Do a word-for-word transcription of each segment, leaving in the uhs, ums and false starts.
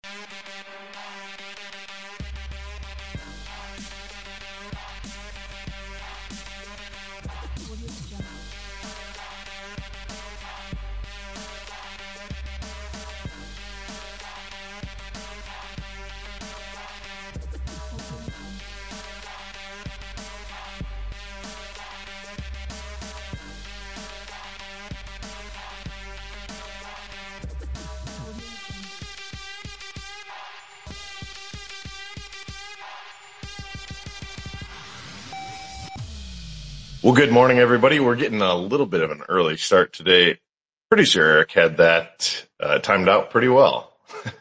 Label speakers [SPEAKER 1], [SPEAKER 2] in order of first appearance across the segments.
[SPEAKER 1] Well, good morning, everybody. We're getting a little bit of an early start today. Producer Eric had that uh, timed out pretty well.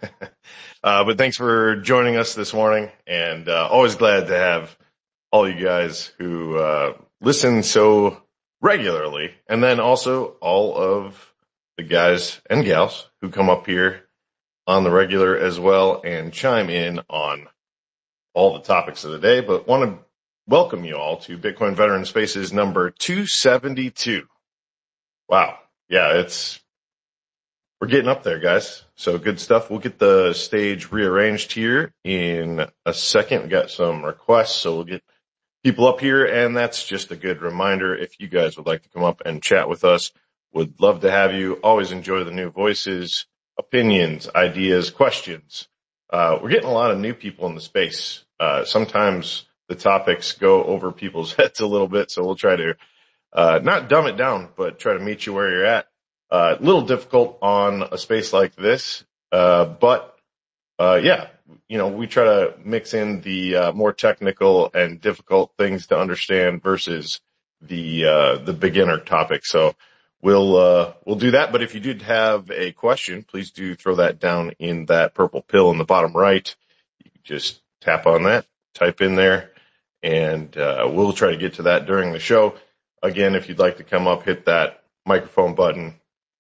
[SPEAKER 1] uh, but thanks for joining us this morning, and uh, always glad to have all you guys who uh, listen so regularly, and then also all of the guys and gals who come up here on the regular as well and chime in on all the topics of the day. But want to welcome you all to Bitcoin Veteran Spaces number two seventy-two. Wow. Yeah, it's, we're getting up there, guys. So good stuff. We'll get the stage rearranged here in a second. We got some requests, so we'll get people up here. And that's just a good reminder. If you guys would like to come up and chat with us, would love to have you. Always enjoy the new voices, opinions, ideas, questions. Uh, we're getting a lot of new people in the space. Uh, sometimes the topics go over people's heads a little bit, so we'll try to uh not dumb it down, but try to meet you where you're at. A uh, little difficult on a space like this, uh but uh yeah, you know, we try to mix in the uh, more technical and difficult things to understand versus the uh the beginner topic. So we'll uh we'll do that. But if you did have a question, please do throw that down in that purple pill in the bottom right. You can just tap on that, type in there, and uh we'll try to get to that during the show. Again, if you'd like to come up, hit that microphone button,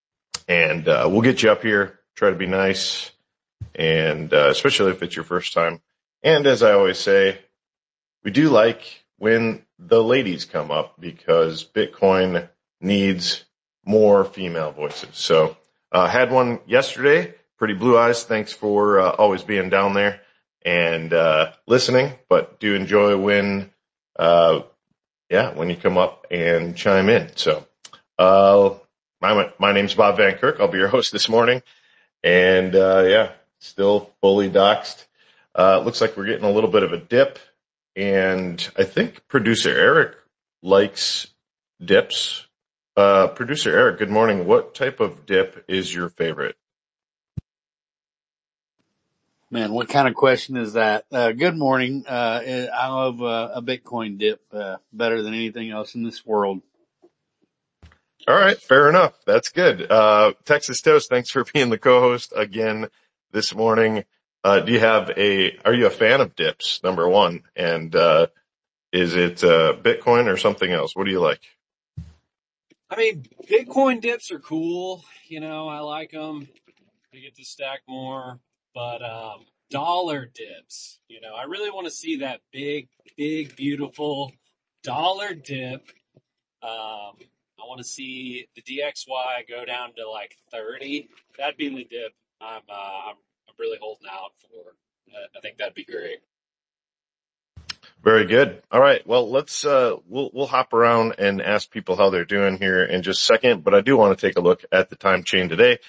[SPEAKER 1] and uh we'll get you up here. Try to be nice, and uh, especially if it's your first time. And as I always say, we do like when the ladies come up because Bitcoin needs more female voices. So uh had one yesterday, Pretty Blue Eyes. Thanks for uh, always being down there and uh listening, but do enjoy when uh yeah when you come up and chime in. So uh my my name's Bob Van Kirk. I'll be your host this morning, and uh yeah still fully doxed. Uh looks like we're getting a little bit of a dip, and I think producer Eric likes dips. Uh producer Eric, good morning. What type of dip is your favorite?
[SPEAKER 2] Man, what kind of question is that? Uh, good morning. Uh, I love uh, a Bitcoin dip uh, better than anything else in this world.
[SPEAKER 1] All right, fair enough. That's good. Uh, Texas Toast, thanks for being the co-host again this morning. Uh, do you have a, are you a fan of dips, number one? And, uh, is it, uh, Bitcoin or something else? What do you like?
[SPEAKER 3] I mean, Bitcoin dips are cool. You know, I like them. You get to stack more. But um, dollar dips, you know, I really want to see that big, big, beautiful dollar dip. Um, I want to see the D X Y go down to like thirty. That'd be the dip I'm, uh, I'm, I'm really holding out for. Uh, I think that'd be great.
[SPEAKER 1] Very good. All right. Well, let's, uh, we'll, we'll hop around and ask people how they're doing here in just a second. But I do want to take a look at the time chain today.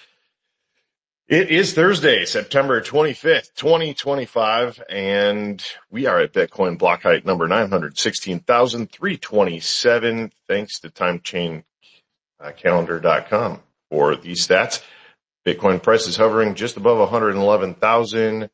[SPEAKER 1] It is Thursday, September twenty-fifth, twenty twenty-five, and we are at Bitcoin block height number nine hundred sixteen thousand three hundred twenty-seven, thanks to time chain calendar dot com for these stats. Bitcoin price is hovering just above one hundred eleven thousand,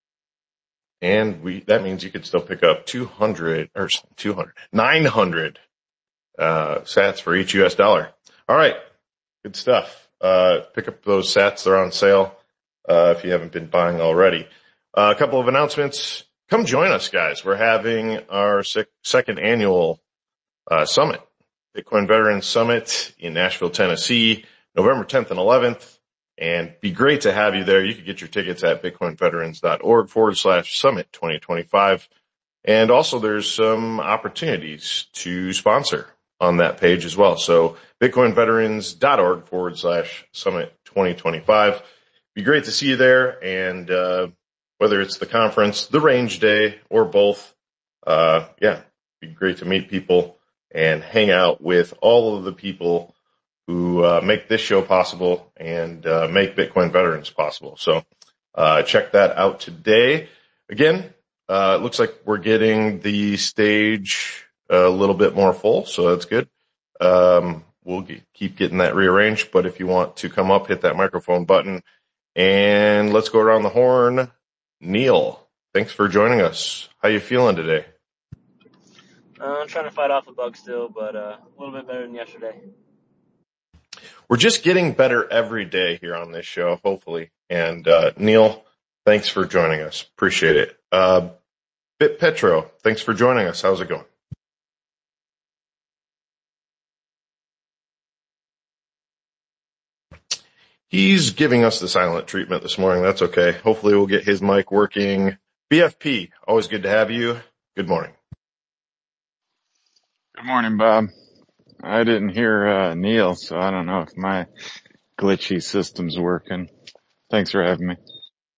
[SPEAKER 1] and we that means you could still pick up two hundred, or two hundred, nine hundred uh, sats for each U S dollar. All right, good stuff. Uh, pick up those sats. They're on sale, uh, if you haven't been buying already. Uh, a couple of announcements. Come join us, guys. We're having our sec- second annual, uh, summit, Bitcoin Veterans Summit in Nashville, Tennessee, November tenth and eleventh. And be great to have you there. You can get your tickets at bitcoinveterans.org forward slash summit 2025. And also there's some opportunities to sponsor on that page as well. So bitcoinveterans.org forward slash summit 2025. be great to see you there. And uh, whether it's the conference, the range day, or both, uh, yeah, be great to meet people and hang out with all of the people who uh, make this show possible and uh, make Bitcoin veterans possible. So uh, check that out today. Again, uh, it looks like we're getting the stage a little bit more full, so that's good. Um, we'll get, keep getting that rearranged, but if you want to come up, hit that microphone button, and let's go around the horn. Neil, thanks for joining us. How you feeling today?
[SPEAKER 4] Uh, I'm trying to fight off a bug still, but uh, a little bit better than yesterday.
[SPEAKER 1] We're just getting better every day here on this show, hopefully. And uh, Neil, thanks for joining us. Appreciate it. Uh, BitPetro, thanks for joining us. How's it going? He's giving us the silent treatment this morning. That's okay. Hopefully we'll get his mic working. B F P, always good to have you. Good morning.
[SPEAKER 5] Good morning, Bob. I didn't hear uh, Neil, so I don't know if my glitchy system's working. Thanks for having me.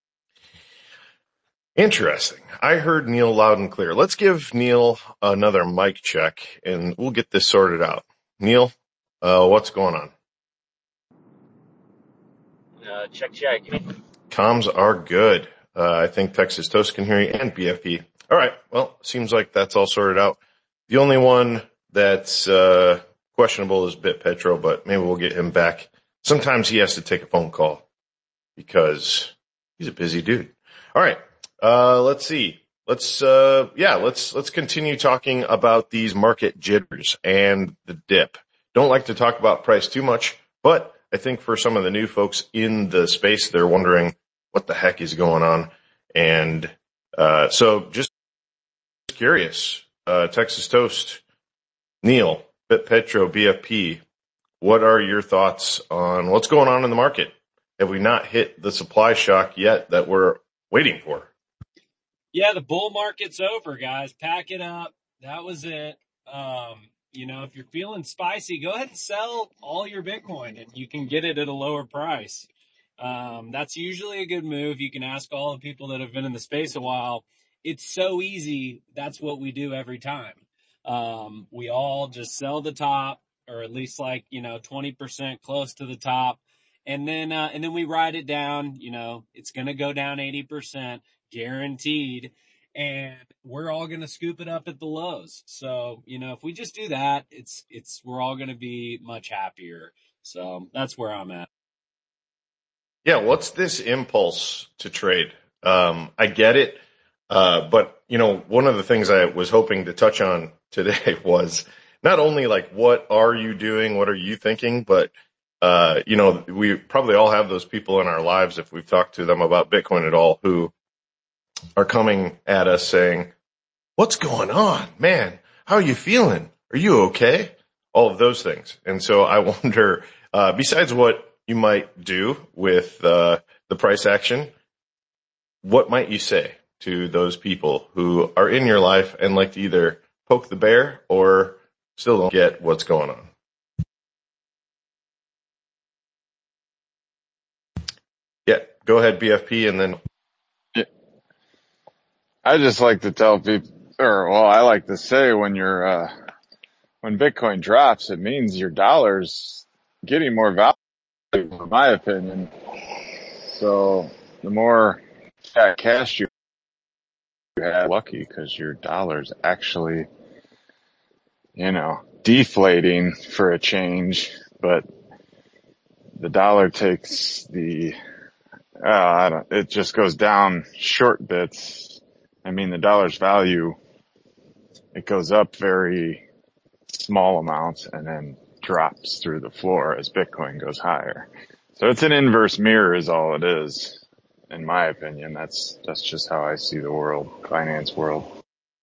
[SPEAKER 1] Interesting. I heard Neil loud and clear. Let's give Neil another mic check, and we'll get this sorted out. Neil, uh, what's going on?
[SPEAKER 4] Uh, check, check.
[SPEAKER 1] Comms are good. Uh, I think Texas Toast can hear you and B F P. All right. Well, seems like that's all sorted out. The only one that's uh, questionable is BitPetro, but maybe we'll get him back. Sometimes he has to take a phone call because he's a busy dude. All right. Uh, let's see. Let's, uh, yeah, let's, let's continue talking about these market jitters and the dip. Don't like to talk about price too much, but I think for some of the new folks in the space, they're wondering what the heck is going on. And, uh, so just curious, uh, Texas Toast, Neil, BitPetro, B F P, what are your thoughts on what's going on in the market? Have we not hit the supply shock yet that we're waiting for?
[SPEAKER 3] Yeah, the bull market's over, guys. Pack it up. That was it. Um, you know, if you're feeling spicy, go ahead and sell all your Bitcoin and you can get it at a lower price. Um, that's usually a good move. You can ask all the people that have been in the space a while. It's so easy. That's what we do every time. Um, we all just sell the top, or at least like, you know, twenty percent close to the top. And then, uh, and then we ride it down. You know, it's going to go down eighty percent guaranteed. And we're all going to scoop it up at the lows. So, you know, if we just do that, it's, it's, we're all going to be much happier. So that's where I'm at.
[SPEAKER 1] Yeah. What's this impulse to trade? Um, I get it. Uh, but you know, one of the things I was hoping to touch on today was not only like, what are you doing? What are you thinking? But, uh, you know, we probably all have those people in our lives, if we've talked to them about Bitcoin at all, who are coming at us saying, what's going on, man? How are you feeling? Are you okay? All of those things. And so I wonder, uh, besides what you might do with, uh, the price action, what might you say to those people who are in your life and like to either poke the bear or still don't get what's going on? Yeah, go ahead, B F P, and then.
[SPEAKER 5] Yeah. I just like to tell people, or well, I like to say when you're, uh, when Bitcoin drops, it means your dollar's getting more value, in my opinion. So the more cash you have, lucky because your dollar's actually, you know, deflating for a change, but the dollar takes the, uh, I don't, it just goes down short bits. I mean, the dollar's value, it goes up very small amounts and then drops through the floor as Bitcoin goes higher. So it's an inverse mirror is all it is. In my opinion, that's, that's just how I see the world, finance world.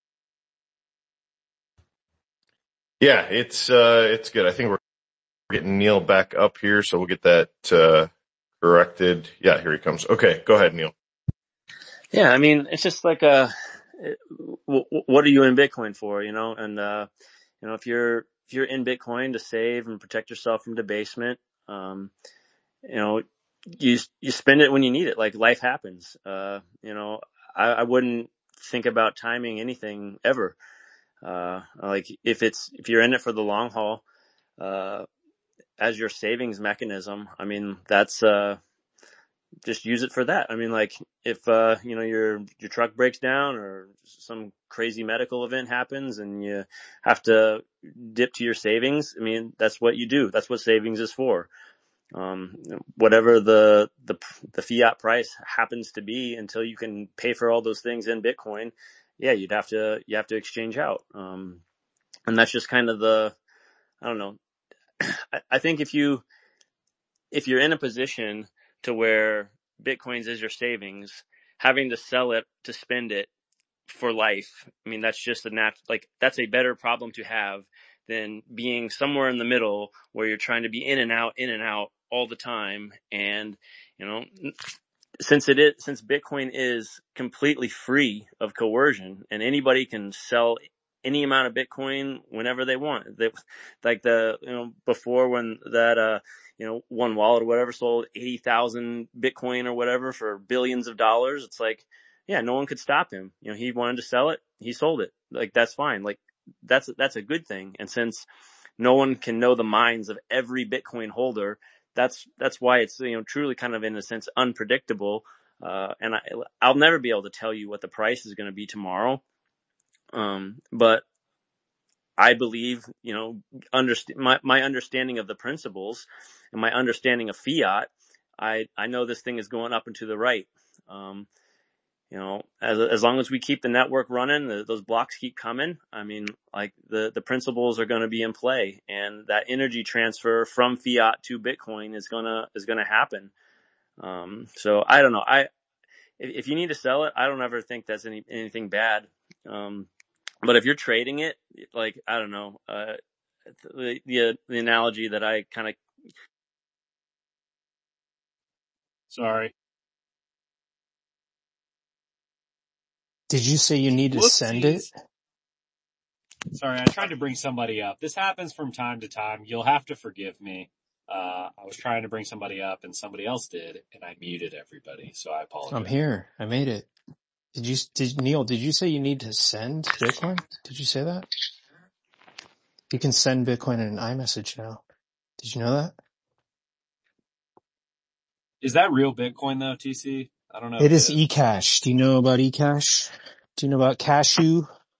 [SPEAKER 1] Yeah, it's, uh, it's good. I think we're getting Neil back up here, so we'll get that, uh, corrected. Yeah, here he comes. Okay, go ahead, Neil.
[SPEAKER 4] Yeah, I mean, it's just like, uh, what are you in Bitcoin for, you know? And, uh, you know, if you're, if you're in Bitcoin to save and protect yourself from debasement, um, you know, you you spend it when you need it. Like life happens. Uh, you know, I, I wouldn't think about timing anything ever. Uh, like if it's if you're in it for the long haul, uh, as your savings mechanism, I mean that's uh just use it for that. I mean, like if uh you know your your truck breaks down or some crazy medical event happens and you have to dip to your savings, I mean that's what you do. That's what savings is for. Um, whatever the, the, the fiat price happens to be until you can pay for all those things in Bitcoin. Yeah, you'd have to, you have to exchange out. Um, and that's just kind of the, I don't know. I, I think if you, if you're in a position to where Bitcoins is your savings, having to sell it to spend it for life, I mean, that's just a nat, like that's a better problem to have than being somewhere in the middle where you're trying to be in and out, in and out all the time. And, you know, since it is, since Bitcoin is completely free of coercion and anybody can sell any amount of Bitcoin whenever they want, they, like the, you know, before when that, uh, you know, one wallet or whatever sold eighty thousand Bitcoin or whatever for billions of dollars. It's like, yeah, no one could stop him. You know, he wanted to sell it. He sold it. Like, that's fine. Like, that's, that's a good thing. And since no one can know the minds of every Bitcoin holder, that's, that's why it's, you know, truly kind of in a sense unpredictable. Uh, and I, I'll never be able to tell you what the price is going to be tomorrow. Um, but I believe, you know, underst- my, my understanding of the principles and my understanding of fiat, I, I know this thing is going up and to the right. Um, you know, as, as long as we keep the network running, the, those blocks keep coming. I mean, like the, the principles are going to be in play, and that energy transfer from fiat to Bitcoin is going to, is going to happen. Um, so I don't know. I, if, if you need to sell it, I don't ever think that's any, anything bad. Um, but if you're trading it, like, I don't know, uh, the, the, the analogy that I kind of,
[SPEAKER 3] Sorry.
[SPEAKER 6] Did you say you need to send it?
[SPEAKER 3] Whoopsies. Sorry, I tried to bring somebody up. This happens from time to time. You'll have to forgive me. Uh, I was trying to bring somebody up and somebody else did, and I muted everybody, so I
[SPEAKER 6] I'm
[SPEAKER 3] apologize.
[SPEAKER 6] here. I made it. Did you, did, Neil, did you say you need to send Bitcoin? Did you say that? You can send Bitcoin in an iMessage now. Did you know that?
[SPEAKER 3] Is that real Bitcoin though, T C? I don't know
[SPEAKER 6] It
[SPEAKER 3] if it
[SPEAKER 6] is
[SPEAKER 3] is.
[SPEAKER 6] eCash. Do you know about eCash? Do you know about Cashew?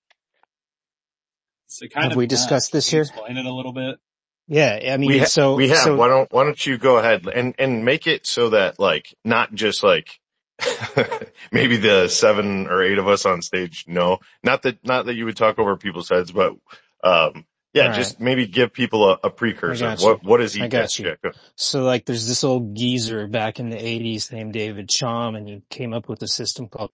[SPEAKER 3] It's kind
[SPEAKER 6] Have
[SPEAKER 3] of
[SPEAKER 6] we
[SPEAKER 3] nuts.
[SPEAKER 6] discussed
[SPEAKER 3] Can
[SPEAKER 6] this
[SPEAKER 3] you
[SPEAKER 6] here?
[SPEAKER 3] explain it a little bit?
[SPEAKER 6] Yeah, I
[SPEAKER 1] We
[SPEAKER 6] mean,
[SPEAKER 1] ha-
[SPEAKER 6] so,
[SPEAKER 1] we have.
[SPEAKER 6] so,
[SPEAKER 1] Why don't Why don't you go ahead and and make it so that like not just like maybe the seven or eight of us on stage know. Not that not that you would talk over people's heads, but um yeah,
[SPEAKER 6] alright,
[SPEAKER 1] just maybe give people a, a
[SPEAKER 6] I
[SPEAKER 1] precursor.
[SPEAKER 6] got you.
[SPEAKER 1] What What is
[SPEAKER 6] I got
[SPEAKER 1] eCash?
[SPEAKER 6] you.
[SPEAKER 1] Yeah, go-
[SPEAKER 6] So like there's this old geezer back in the eighties named David Chaum, and he came up with a system called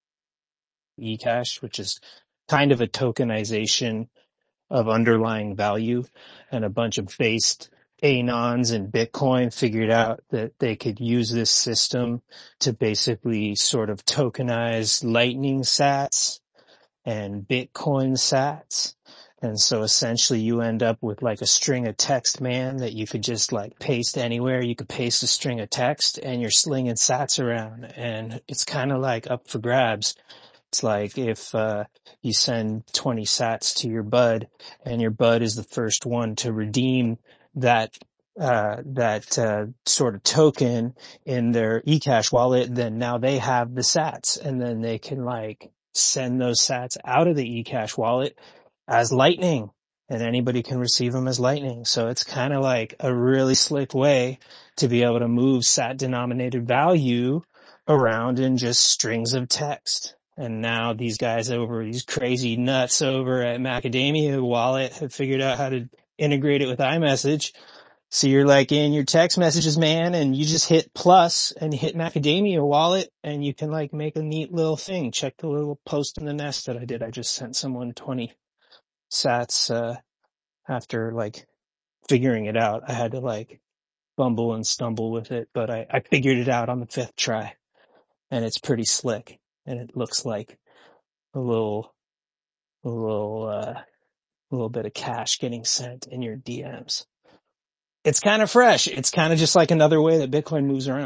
[SPEAKER 6] eCash, which is kind of a tokenization of underlying value, and a bunch of based anons in Bitcoin figured out that they could use this system to basically sort of tokenize Lightning sats and Bitcoin sats. And so essentially you end up with like a string of text, man, that you could just like paste anywhere. You could paste a string of text and you're slinging sats around, and it's kind of like up for grabs. It's like if uh you send twenty sats to your bud and your bud is the first one to redeem that uh that uh sort of token in their eCash wallet, then now they have the sats, and then they can like send those sats out of the eCash wallet as Lightning, and anybody can receive them as Lightning. So it's kind of like a really slick way to be able to move sat denominated value around in just strings of text. And now these guys over, these crazy nuts over at Macadamia Wallet have figured out how to integrate it with iMessage. So you're like in your text messages, man, and you just hit plus and you hit Macadamia Wallet, and you can like make a neat little thing. Check the little post in the nest that I did. I just sent someone twenty sats, uh, after like figuring it out. I had to like bumble and stumble with it, but I, I figured it out on the fifth try, and it's pretty slick, and it looks like a little, a little, uh, a little bit of cash getting sent in your D Ms. It's kind of fresh. It's kind of just like another way that Bitcoin moves around.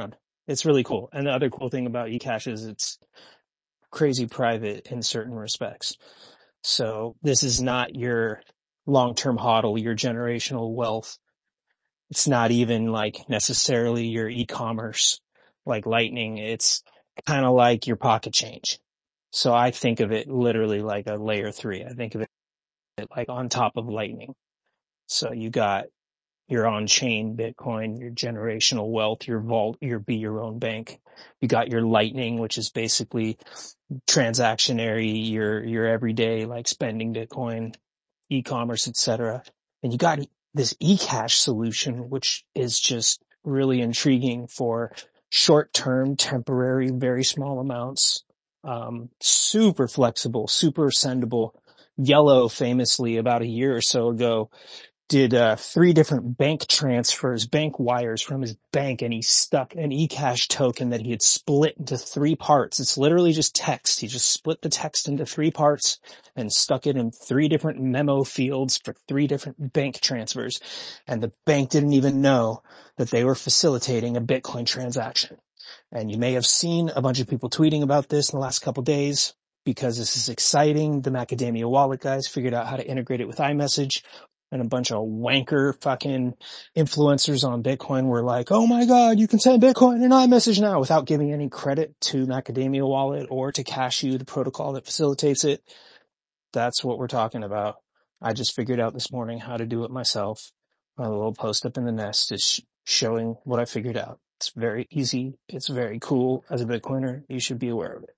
[SPEAKER 6] It's really cool. And the other cool thing about eCash is it's crazy private in certain respects. So this is not your long-term hodl, your generational wealth. It's not even like necessarily your e-commerce like Lightning. It's kind of like your pocket change. So I think of it literally like a layer three. I think of it like on top of Lightning. So you got your on-chain Bitcoin, your generational wealth, your vault, your be your own bank. You got your Lightning, which is basically transactionary, your, your everyday like spending Bitcoin, e-commerce, et cetera. And you got this eCash solution, which is just really intriguing for short-term, temporary, very small amounts. Um, super flexible, super sendable. Yellow famously about a year or so ago did uh, three different bank transfers, bank wires from his bank, and he stuck an eCash token that he had split into three parts. It's literally just text. He just split the text into three parts and stuck it in three different memo fields for three different bank transfers. And the bank didn't even know that they were facilitating a Bitcoin transaction. And you may have seen a bunch of people tweeting about this in the last couple days because this is exciting. The Macadamia Wallet guys figured out how to integrate it with iMessage. And a bunch of wanker fucking influencers on Bitcoin were like, oh my God, you can send Bitcoin in iMessage now, without giving any credit to Macadamia Wallet or to Cashew, the protocol that facilitates it. That's what we're talking about. I just figured out this morning how to do it myself. My little post up in the nest is sh- showing what I figured out. It's very easy. It's very cool. As a Bitcoiner, you should be aware of it.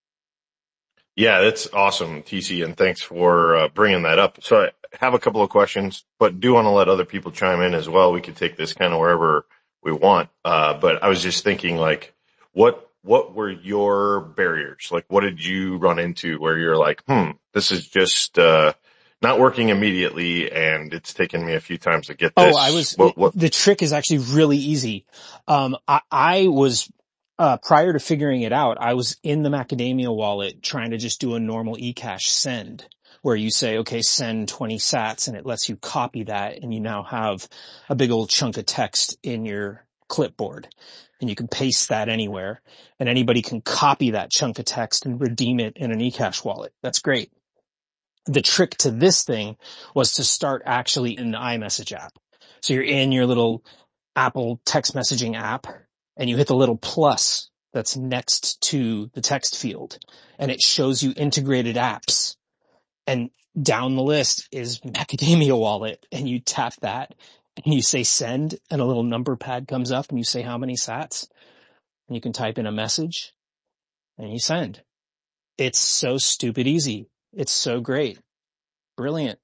[SPEAKER 1] Yeah, that's awesome, T C, and thanks for uh, bringing that up. So I have a couple of questions, but do want to let other people chime in as well. We could take this kind of wherever we want. Uh, but I was just thinking, like, what what were your barriers? Like, what did you run into where you're like, hmm, this is just uh, not working immediately, and it's taken me a few times to get this.
[SPEAKER 6] Oh, I was,
[SPEAKER 1] What what?
[SPEAKER 6] the trick is actually really easy. Um, I, I was, uh, prior to figuring it out, I was in the Macadamia wallet trying to just do a normal eCash send where you say, okay, send twenty sats, and it lets you copy that, and you now have a big old chunk of text in your clipboard, and you can paste that anywhere, and anybody can copy that chunk of text and redeem it in an eCash wallet. That's great. The trick to this thing was to start actually in the iMessage app. So you're in your little Apple text messaging app and you hit the little plus that's next to the text field and it shows you integrated apps. And down the list is Macadamia Wallet, and you tap that and you say send, and a little number pad comes up and you say how many sats, and you can type in a message and you send. It's so stupid easy. It's so great. Brilliant.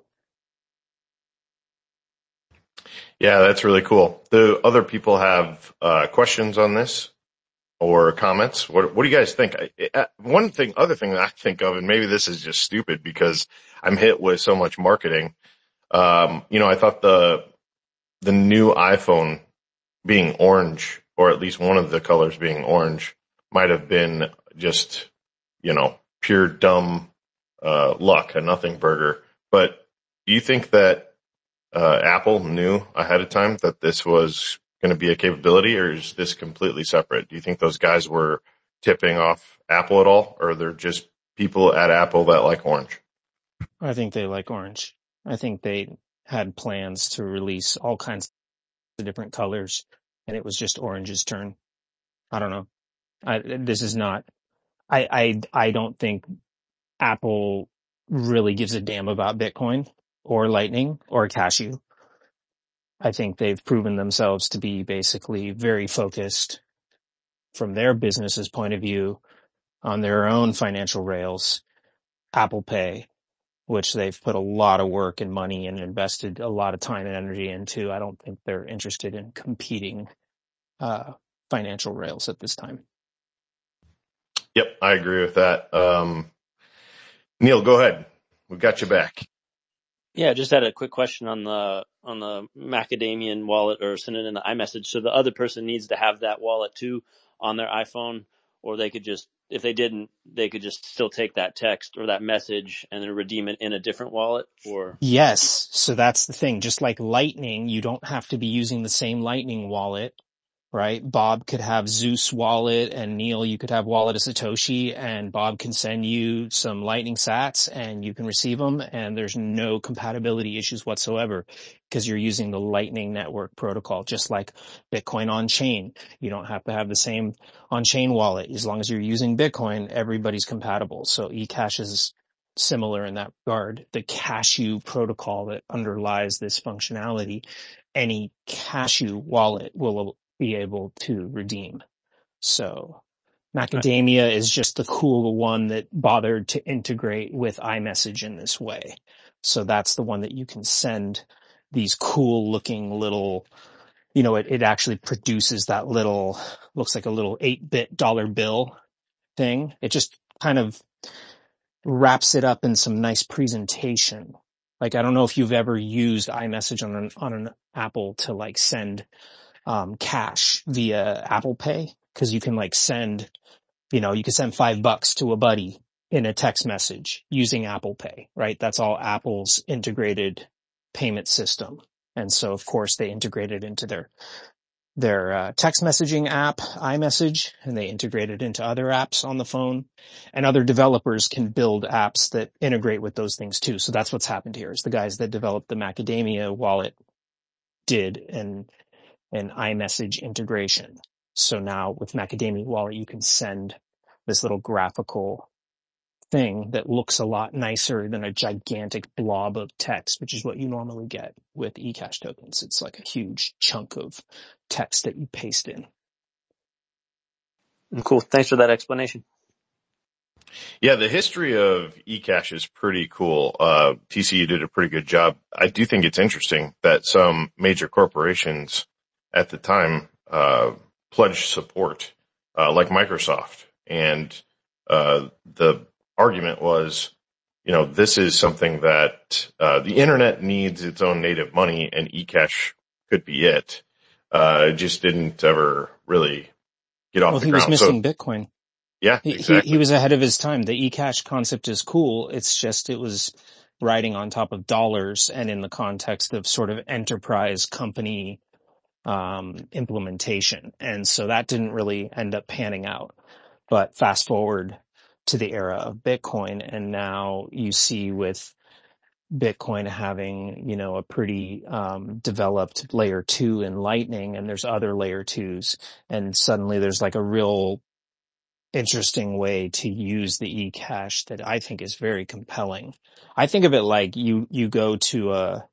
[SPEAKER 1] Yeah, that's really cool. Do other people have uh, questions on this or comments? What What do you guys think? I, I, one thing, other thing that I think of, and maybe this is just stupid because I'm hit with so much marketing. Um, you know, I thought the the new iPhone being orange, or at least one of the colors being orange, might have been just, you know, pure dumb uh, luck, a nothing burger. But do you think that uh, Apple knew ahead of time that this was going to be a capability, or is this completely separate? Do you think those guys were tipping off Apple at all, or they're just people at Apple that like orange?
[SPEAKER 6] I think they like orange. I think they had plans to release all kinds of different colors, and it was just orange's turn. I don't know. I, this is not, I, I, I don't think Apple really gives a damn about Bitcoin or Lightning or Cashew. I think they've proven themselves to be basically very focused from their business's point of view on their own financial rails, Apple Pay, which they've put a lot of work and money and invested a lot of time and energy into. I don't think they're interested in competing uh, financial rails at this time.
[SPEAKER 1] Yep, I agree with that. Um, Neil, go ahead. We've got you back.
[SPEAKER 4] Yeah, just had a quick question on the on the Macadamian wallet, or send it in the iMessage. So the other person needs to have that wallet too on their iPhone, or they could just, if they didn't, they could just still take that text or that message and then redeem it in a different wallet. Or
[SPEAKER 6] Yes, so that's the thing. Just like Lightning, you don't have to be using the same Lightning wallet, right? Bob could have Zeus wallet, and Neil, you could have wallet of Satoshi, and Bob can send you some Lightning sats and you can receive them, and there's no compatibility issues whatsoever because you're using the Lightning Network protocol, just like Bitcoin on chain. You don't have to have the same on chain wallet. As long as you're using Bitcoin, everybody's compatible. So eCash is similar in that regard. The Cashew protocol that underlies this functionality, any Cashew wallet will be able to redeem. So Macadamia is just the cool one that bothered to integrate with iMessage in this way. So that's the one that you can send these cool looking little, you know, it, it actually produces that little, looks like a little eight bit dollar bill thing. It just kind of wraps it up in some nice presentation. Like, I don't know if you've ever used iMessage on an, on an Apple to like send um cash via Apple Pay, because you can like send, you know, you can send five bucks to a buddy in a text message using Apple Pay, right? That's all Apple's integrated payment system. And so of course they integrate it into their their uh, text messaging app, iMessage, and they integrate it into other apps on the phone, and other developers can build apps that integrate with those things too. So that's what's happened here is the guys that developed the Macadamia wallet did an an iMessage integration. So now with Macadamia wallet, you can send this little graphical thing that looks a lot nicer than a gigantic blob of text, which is what you normally get with eCash tokens. It's like a huge chunk of text that you paste in.
[SPEAKER 4] Cool. Thanks for that explanation.
[SPEAKER 1] Yeah, the history of eCash is pretty cool. Uh, T C U did a pretty good job. I do think it's interesting that some major corporations at the time uh pledged support, uh like Microsoft. And uh the argument was, you know, this is something that uh the internet needs its own native money, and eCash could be it. Uh it just didn't ever really get off
[SPEAKER 6] Well,
[SPEAKER 1] the
[SPEAKER 6] he
[SPEAKER 1] ground.
[SPEAKER 6] was missing
[SPEAKER 1] So,
[SPEAKER 6] Bitcoin.
[SPEAKER 1] yeah,
[SPEAKER 6] He,
[SPEAKER 1] exactly.
[SPEAKER 6] he, he was ahead of his time. The eCash concept is cool. It's just, it was riding on top of dollars and in the context of sort of enterprise company um implementation. And so that didn't really end up panning out. But fast forward to the era of Bitcoin, and now you see with Bitcoin having, you know, a pretty um developed layer two in Lightning, and there's other layer twos, and suddenly there's like a real interesting way to use the eCash that I think is very compelling. I think of it like you you go to a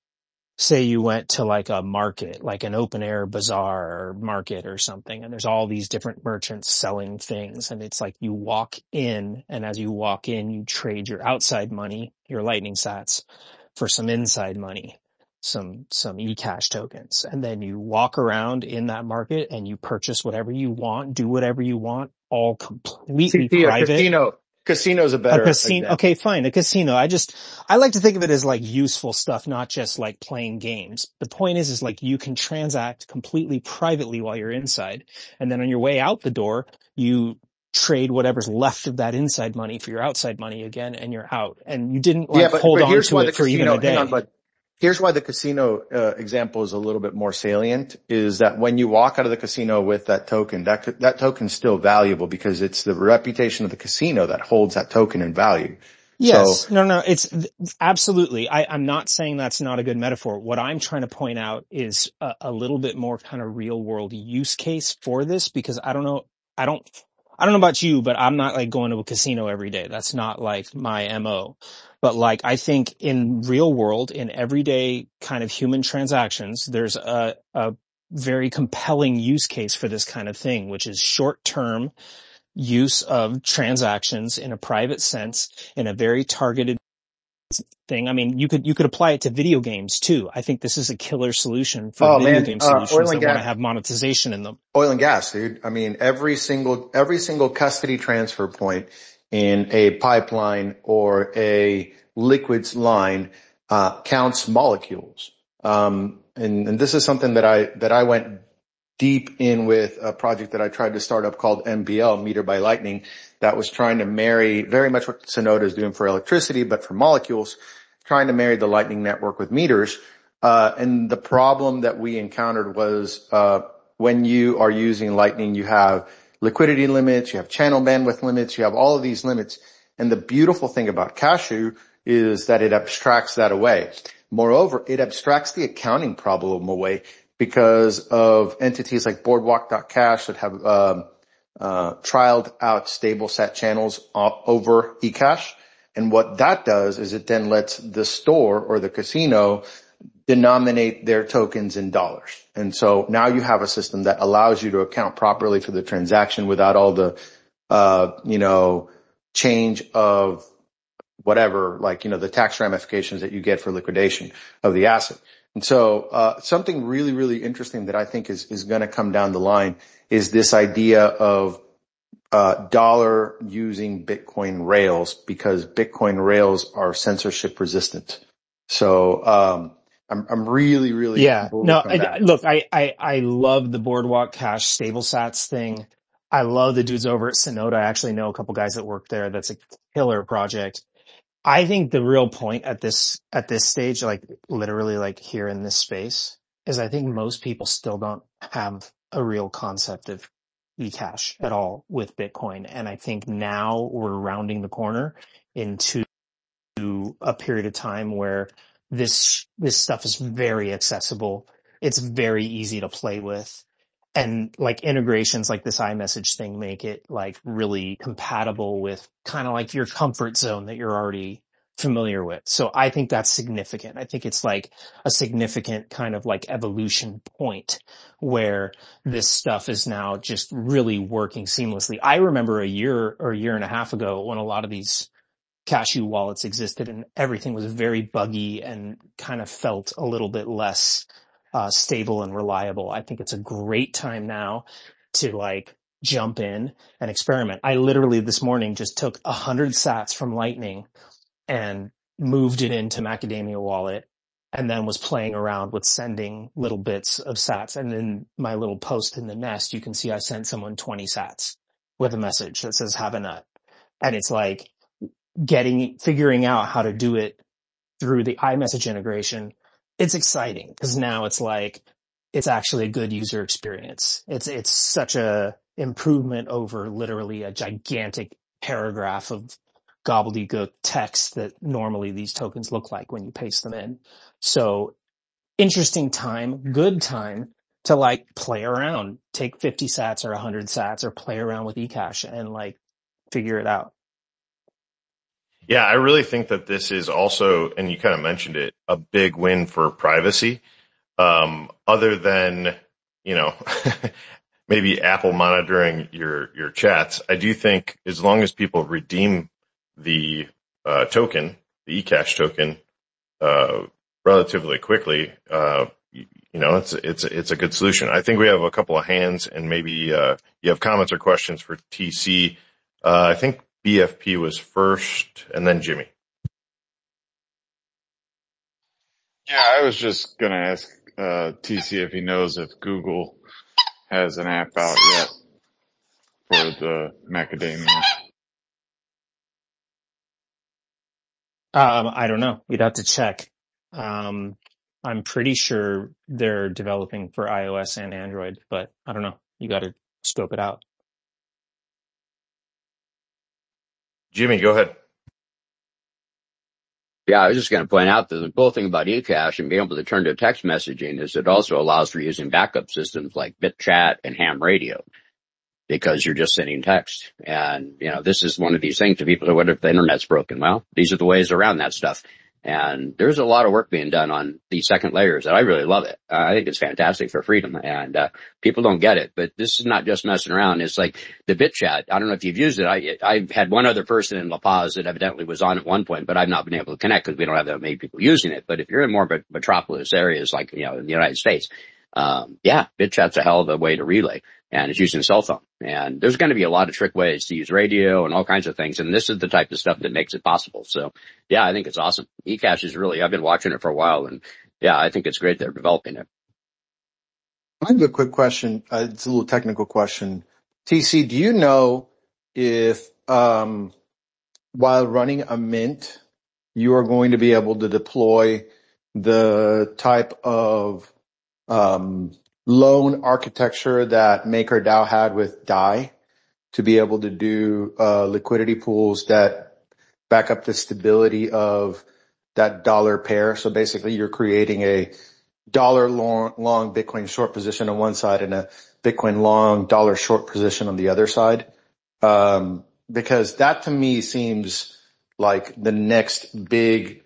[SPEAKER 6] say you went to like a market, like an open air bazaar or market or something, and there's all these different merchants selling things, and it's like you walk in, and as you walk in, you trade your outside money, your Lightning sats, for some inside money, some, some eCash tokens. And then you walk around in that market and you purchase whatever you want, do whatever you want, all completely
[SPEAKER 7] C T, a
[SPEAKER 6] private.
[SPEAKER 7] casino. Casino's a better
[SPEAKER 6] A casino.
[SPEAKER 7] example.
[SPEAKER 6] Okay, fine. A casino. I just, I like to think of it as like useful stuff, not just like playing games. The point is, is like you can transact completely privately while you're inside. And then on your way out the door, you trade whatever's left of that inside money for your outside money again, and you're out. And you didn't like
[SPEAKER 7] Yeah, but,
[SPEAKER 6] hold
[SPEAKER 7] but
[SPEAKER 6] on
[SPEAKER 7] here's
[SPEAKER 6] to
[SPEAKER 7] why
[SPEAKER 6] it
[SPEAKER 7] the
[SPEAKER 6] for even
[SPEAKER 7] casino,
[SPEAKER 6] a day.
[SPEAKER 7] hang on, but here's why the casino uh, example is a little bit more salient, is that when you walk out of the casino with that token, that co- that token's still valuable because it's the reputation of the casino that holds that token in value.
[SPEAKER 6] Yes.
[SPEAKER 7] So,
[SPEAKER 6] No, no, it's absolutely. I, I'm not saying that's not a good metaphor. What I'm trying to point out is a, a little bit more kind of real world use case for this, because I don't know, I don't, I don't know about you, but I'm not like going to a casino every day. That's not like my M O. But like, I think in real world, in everyday kind of human transactions, there's a, a very compelling use case for this kind of thing, which is short term use of transactions in a private sense, in a very targeted thing. I mean, you could, you could apply it to video games too. I think this is a killer solution for
[SPEAKER 7] oh
[SPEAKER 6] video
[SPEAKER 7] man,
[SPEAKER 6] game
[SPEAKER 7] uh, oil
[SPEAKER 6] solutions
[SPEAKER 7] and
[SPEAKER 6] that want to
[SPEAKER 7] gas,
[SPEAKER 6] have monetization in them.
[SPEAKER 7] oil and gas, dude. I mean, every single, every single custody transfer point in a pipeline or a liquids line, uh, counts molecules. Um, and, and this is something that I, that I went deep in with a project that I tried to start up called M B L, Meter by Lightning, that was trying to marry very much what Synoda is doing for electricity, but for molecules, trying to marry the Lightning Network with meters. Uh, and the problem that we encountered was, uh, when you are using Lightning, you have liquidity limits, you have channel bandwidth limits, you have all of these limits. And the beautiful thing about Cashew is that it abstracts that away. Moreover, it abstracts the accounting problem away because of entities like Boardwalk.cash that have um, uh, trialed out stable set channels over eCash. And what that does is it then lets the store or the casino denominate their tokens in dollars. And so now you have a system that allows you to account properly for the transaction without all the, uh, you know, change of whatever, like, you know, the tax ramifications that you get for liquidation of the asset. And so, uh, something really, really interesting that I think is, is going to come down the line is this idea of, uh, dollar using Bitcoin rails, because Bitcoin rails are censorship resistant. So, um, I'm, I'm really, really
[SPEAKER 6] Yeah.
[SPEAKER 7] bullish
[SPEAKER 6] No,
[SPEAKER 7] on
[SPEAKER 6] I,
[SPEAKER 7] that.
[SPEAKER 6] look, I, I, I love the Boardwalk Cash stable sats thing. I love the dudes over at Synod. I actually know a couple guys that work there. That's a killer project. I think the real point at this, at this stage, like literally like here in this space, is I think most people still don't have a real concept of eCash at all with Bitcoin. And I think now we're rounding the corner into a period of time where this, this stuff is very accessible. It's very easy to play with. And like integrations like this iMessage thing make it like really compatible with kind of like your comfort zone that you're already familiar with. So I think that's significant. I think it's like a significant kind of like evolution point where this stuff is now just really working seamlessly. I remember a year or a year and a half ago when a lot of these Cashew wallets existed and everything was very buggy and kind of felt a little bit less uh stable and reliable. I think it's a great time now to like jump in and experiment. I literally this morning just took a hundred sats from Lightning and moved it into Macadamia wallet and then was playing around with sending little bits of sats. And in my little post in the nest, you can see I sent someone twenty sats with a message that says have a nut. And it's like, getting, figuring out how to do it through the iMessage integration, it's exciting because now it's like, it's actually a good user experience. It's, it's such a improvement over literally a gigantic paragraph of gobbledygook text that normally these tokens look like when you paste them in. So interesting time, good time to like play around, take fifty sats or one hundred sats or play around with eCash and like figure it out.
[SPEAKER 1] Yeah, I really think that this is also, and you kind of mentioned it, a big win for privacy. Um, other than, you know, maybe Apple monitoring your, your chats, I do think as long as people redeem the, uh, token, the eCash token, uh, relatively quickly, uh, you, you know, it's, it's, it's a good solution. I think we have a couple of hands and maybe, uh, you have comments or questions for T C. Uh, I think B F P was first and then Jimmy.
[SPEAKER 5] Yeah, I was just going to ask uh, T C if he knows if Google has an app out yet for the macadamia.
[SPEAKER 6] Um, I don't know. We'd have to check. Um, I'm pretty sure they're developing for iOS and Android, but I don't know. You got to scope it out.
[SPEAKER 1] Jimmy, go ahead.
[SPEAKER 8] Yeah, I was just going to point out that the cool thing about eCash and being able to turn to text messaging is it also allows for using backup systems like BitChat and Ham Radio, because you're just sending text. And, you know, this is one of these things that people say, what if the internet's broken? Well, these are the ways around that stuff. And there's a lot of work being done on these second layers, and I really love it. Uh, I think it's fantastic for freedom, and uh, people don't get it. But this is not just messing around. It's like the BitChat. I don't know if you've used it. I, I've had one other person in La Paz that evidently was on at one point, but I've not been able to connect because we don't have that many people using it. But if you're in more metropolis areas like, you know, in the United States, um, yeah, BitChat's a hell of a way to relay. And it's using a cell phone. And there's going to be a lot of trick ways to use radio and all kinds of things. And this is the type of stuff that makes it possible. So yeah, I think it's awesome. eCash is really, I've been watching it for a while, and yeah, I think it's great they're developing it.
[SPEAKER 7] I have a quick question. Uh, it's a little technical question. T C, do you know if, um, while running a mint, you are going to be able to deploy the type of, um, loan architecture that MakerDAO had with D A I to be able to do uh, liquidity pools that back up the stability of that dollar pair. So basically you're creating a dollar long, long Bitcoin short position on one side and a Bitcoin long dollar short position on the other side. Um, because that to me seems like the next big,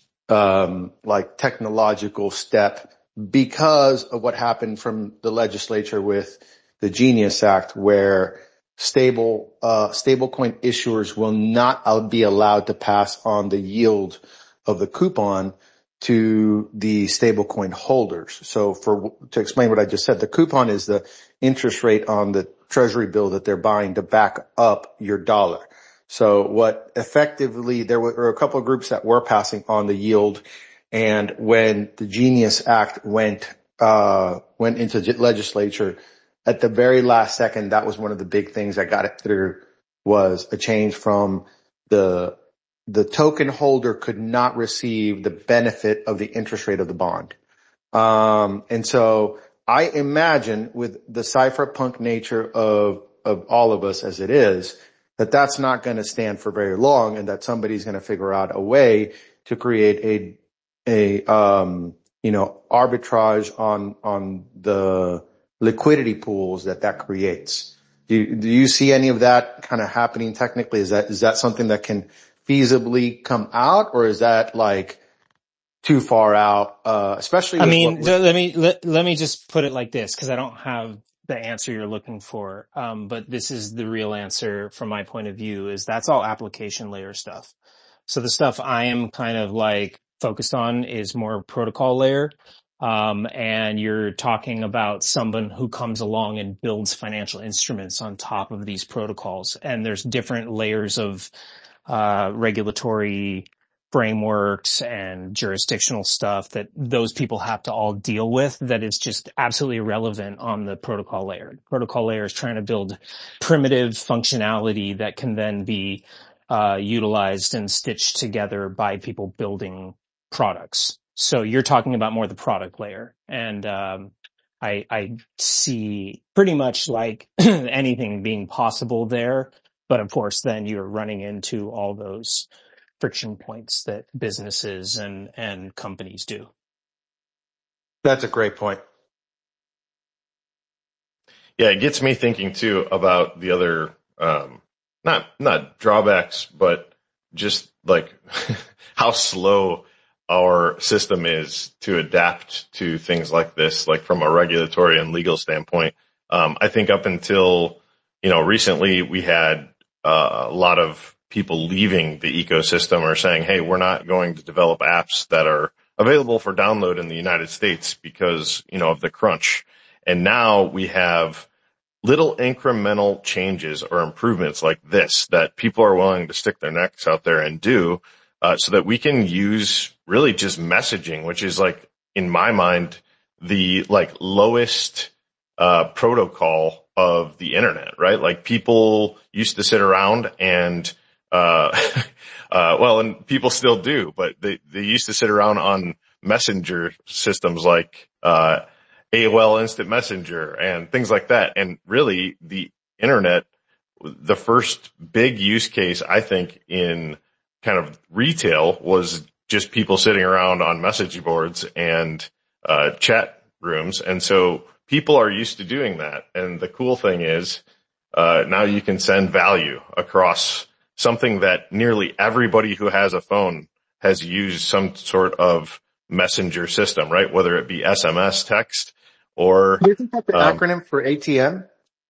[SPEAKER 7] um, like technological step because of what happened from the legislature with the Genius Act, where stable, uh, stablecoin issuers will not be allowed to pass on the yield of the coupon to the stablecoin holders. So for, to explain what I just said, the coupon is the interest rate on the treasury bill that they're buying to back up your dollar. So what effectively, there were a couple of groups that were passing on the yield. And when the Genius Act went, uh, went into legislature, at the very last second, that was one of the big things that got it through, was a change from the, the token holder could not receive the benefit of the interest rate of the bond. Um, and so I imagine with the cypherpunk nature of, of all of us as it is, that that's not going to stand for very long, and that somebody's going to figure out a way to create a, a, um, you know, arbitrage on, on the liquidity pools that that creates. Do you, do you see any of that kind of happening technically? Is that, is that something that can feasibly come out, or is that like too far out, uh, especially
[SPEAKER 6] I
[SPEAKER 7] with
[SPEAKER 6] mean,
[SPEAKER 7] what
[SPEAKER 6] th- let me let, let me just put it like this, because I don't have the answer you're looking for. Um, but this is the real answer from my point of view: is that's all application layer stuff. So the stuff I am kind of like focused on is more protocol layer. Um, and you're talking about someone who comes along and builds financial instruments on top of these protocols. And there's different layers of uh, regulatory frameworks and jurisdictional stuff that those people have to all deal with that is just absolutely irrelevant on the protocol layer. Protocol layer is trying to build primitive functionality that can then be uh, utilized and stitched together by people building products. So you're talking about more the product layer. And um, I, I see pretty much like anything being possible there. But of course, then you're running into all those friction points that businesses and, and companies do.
[SPEAKER 7] That's a great point.
[SPEAKER 1] Yeah, it gets me thinking too about the other, um, not, not drawbacks, but just like how slow our system is to adapt to things like this, like from a regulatory and legal standpoint. Um, I think up until, you know, recently we had uh, a lot of people leaving the ecosystem or saying, hey, we're not going to develop apps that are available for download in the United States because, you know, of the crunch. And now we have little incremental changes or improvements like this that people are willing to stick their necks out there and do, uh, so that we can use really just messaging, which is like, in my mind, the like lowest, uh, protocol of the internet, right? Like people used to sit around and, uh, uh, well, and people still do, but they, they used to sit around on messenger systems like, uh, A O L Instant Messenger and things like that. And really the internet, the first big use case, I think, in kind of retail was just people sitting around on message boards and, uh, chat rooms. And so people are used to doing that. And the cool thing is, uh, now you can send value across something that nearly everybody who has a phone has used some sort of messenger system, right? Whether it be S M S, text, or,
[SPEAKER 7] Isn't that the
[SPEAKER 1] um,
[SPEAKER 7] acronym for A T M?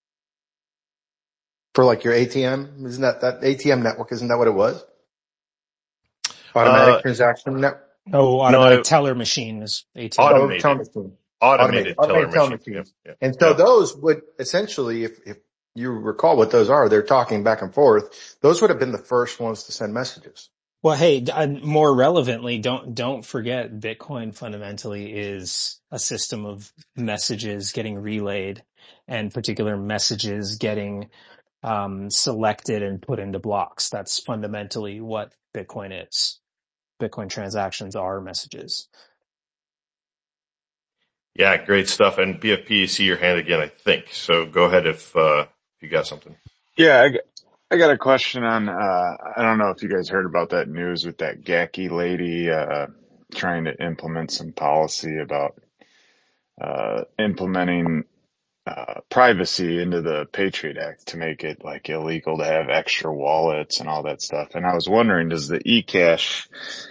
[SPEAKER 7] For like your A T M? Isn't that that A T M network? Isn't that what it was? Automatic
[SPEAKER 1] uh,
[SPEAKER 7] transaction network?
[SPEAKER 6] Oh, automatic
[SPEAKER 1] no,
[SPEAKER 6] teller machine is A T M.
[SPEAKER 7] Oh,
[SPEAKER 1] automated,
[SPEAKER 7] tell machine. Automated,
[SPEAKER 1] automated teller
[SPEAKER 7] automated tell
[SPEAKER 1] machine. Yep,
[SPEAKER 7] machines.
[SPEAKER 1] yep,
[SPEAKER 7] And so
[SPEAKER 1] yep.
[SPEAKER 7] those would essentially, if, if you recall what those are, they're talking back and forth. Those would have been the first ones to send messages.
[SPEAKER 6] Well, hey, d- uh, more relevantly, don't, don't forget Bitcoin fundamentally is a system of messages getting relayed and particular messages getting, um, selected and put into blocks. That's fundamentally what Bitcoin is. Bitcoin transactions are messages.
[SPEAKER 1] Yeah, great stuff. And B F P, see your hand again, I think. So go ahead if, uh, if you got something.
[SPEAKER 5] Yeah, I, g- I got a question on, uh, I don't know if you guys heard about that news with that Gacky lady, uh, trying to implement some policy about, uh, implementing, uh, privacy into the Patriot Act to make it like illegal to have extra wallets and all that stuff. And I was wondering, does the eCash,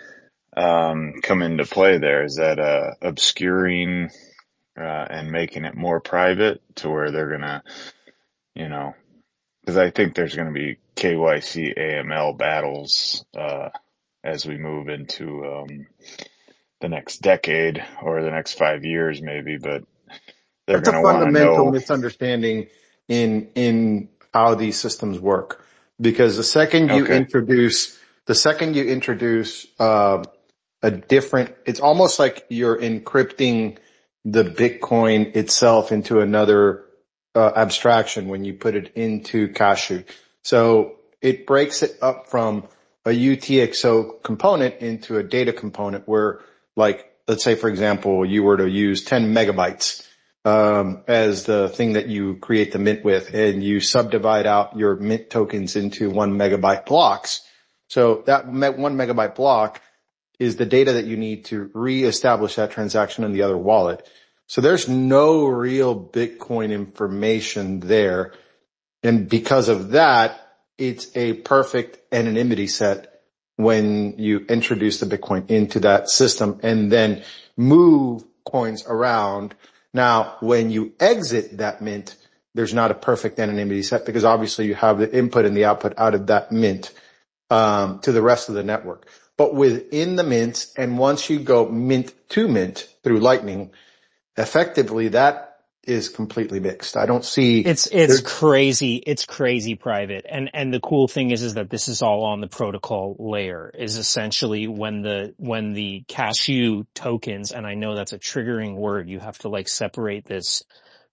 [SPEAKER 5] um, come into play there? Is that, uh, obscuring, uh, and making it more private to where they're gonna, you know, because I think there's going to be K Y C A M L battles uh, as we move into um, the next decade or the next five years, maybe. But they're
[SPEAKER 7] That's a
[SPEAKER 5] going to want to
[SPEAKER 7] fundamental
[SPEAKER 5] know.
[SPEAKER 7] misunderstanding in in how these systems work. Because the second you
[SPEAKER 5] Okay,
[SPEAKER 7] introduce, the second you introduce uh, a different, it's almost like you're encrypting the Bitcoin itself into another uh, abstraction when you put it into Cashew. So it breaks it up from a U T X O component into a data component where, like, let's say, for example, you were to use ten megabytes um, as the thing that you create the mint with, and you subdivide out your mint tokens into one megabyte blocks. So that me- one megabyte block is the data that you need to reestablish that transaction in the other wallet. So there's no real Bitcoin information there. And because of that, it's a perfect anonymity set when you introduce the Bitcoin into that system and then move coins around. Now, when you exit that mint, there's not a perfect anonymity set because obviously you have the input and the output out of that mint um, to the rest of the network. But within the mint, and once you go mint to mint through Lightning, effectively that is completely mixed. I don't see
[SPEAKER 6] It's, it's
[SPEAKER 7] there's
[SPEAKER 6] crazy. It's crazy private. And, and the cool thing is, is that this is all on the protocol layer is essentially when the, when the cashew tokens, and I know that's a triggering word, you have to like separate this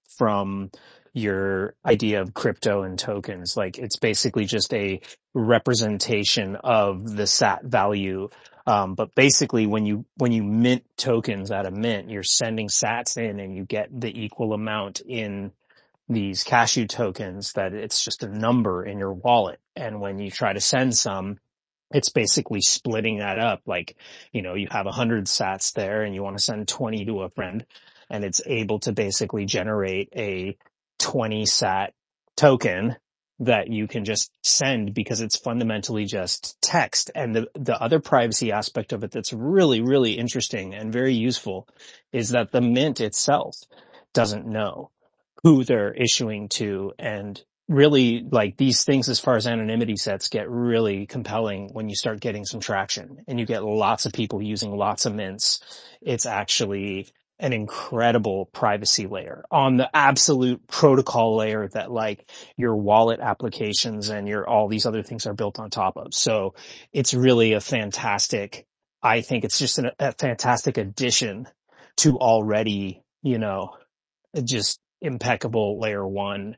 [SPEAKER 6] from your idea of crypto and tokens. Like it's basically just a representation of the sat value. Um, but basically when you, when you mint tokens at a mint, you're sending sats in and you get the equal amount in these cashew tokens that it's just a number in your wallet. And when you try to send some, it's basically splitting that up. Like, you know, you have a hundred sats there and you want to send twenty to a friend and it's able to basically generate a twenty sat token that you can just send because it's fundamentally just text. And the, the other privacy aspect of it that's really, really interesting and very useful is that the mint itself doesn't know who they're issuing to. And really, like, these things as far as anonymity sets get really compelling when you start getting some traction and you get lots of people using lots of mints. It's actually an incredible privacy layer on the absolute protocol layer that like your wallet applications and your all these other things are built on top of. So it's really a fantastic, I think it's just an, a fantastic addition to already, you know, just impeccable layer one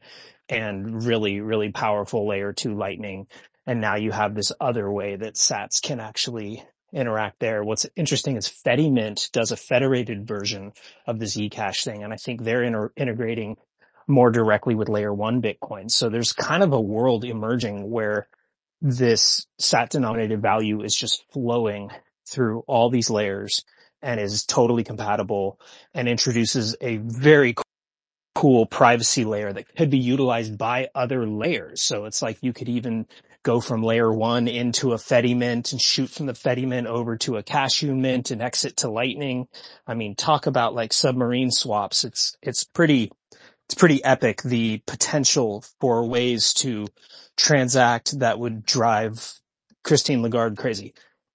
[SPEAKER 6] and really, really powerful layer two Lightning. And now you have this other way that sats can actually interact there. What's interesting is Fedimint does a federated version of the Zcash thing. And I think they're inter- integrating more directly with layer one Bitcoin. So there's kind of a world emerging where this sat denominated value is just flowing through all these layers and is totally compatible and introduces a very cool privacy layer that could be utilized by other layers. So it's like you could even go from layer one into a Fedimint and shoot from the Fedimint over to a Cashew Mint and exit to Lightning. I mean, talk about like submarine swaps. It's, it's pretty, it's pretty epic. The potential for ways to transact that would drive Christine Lagarde crazy.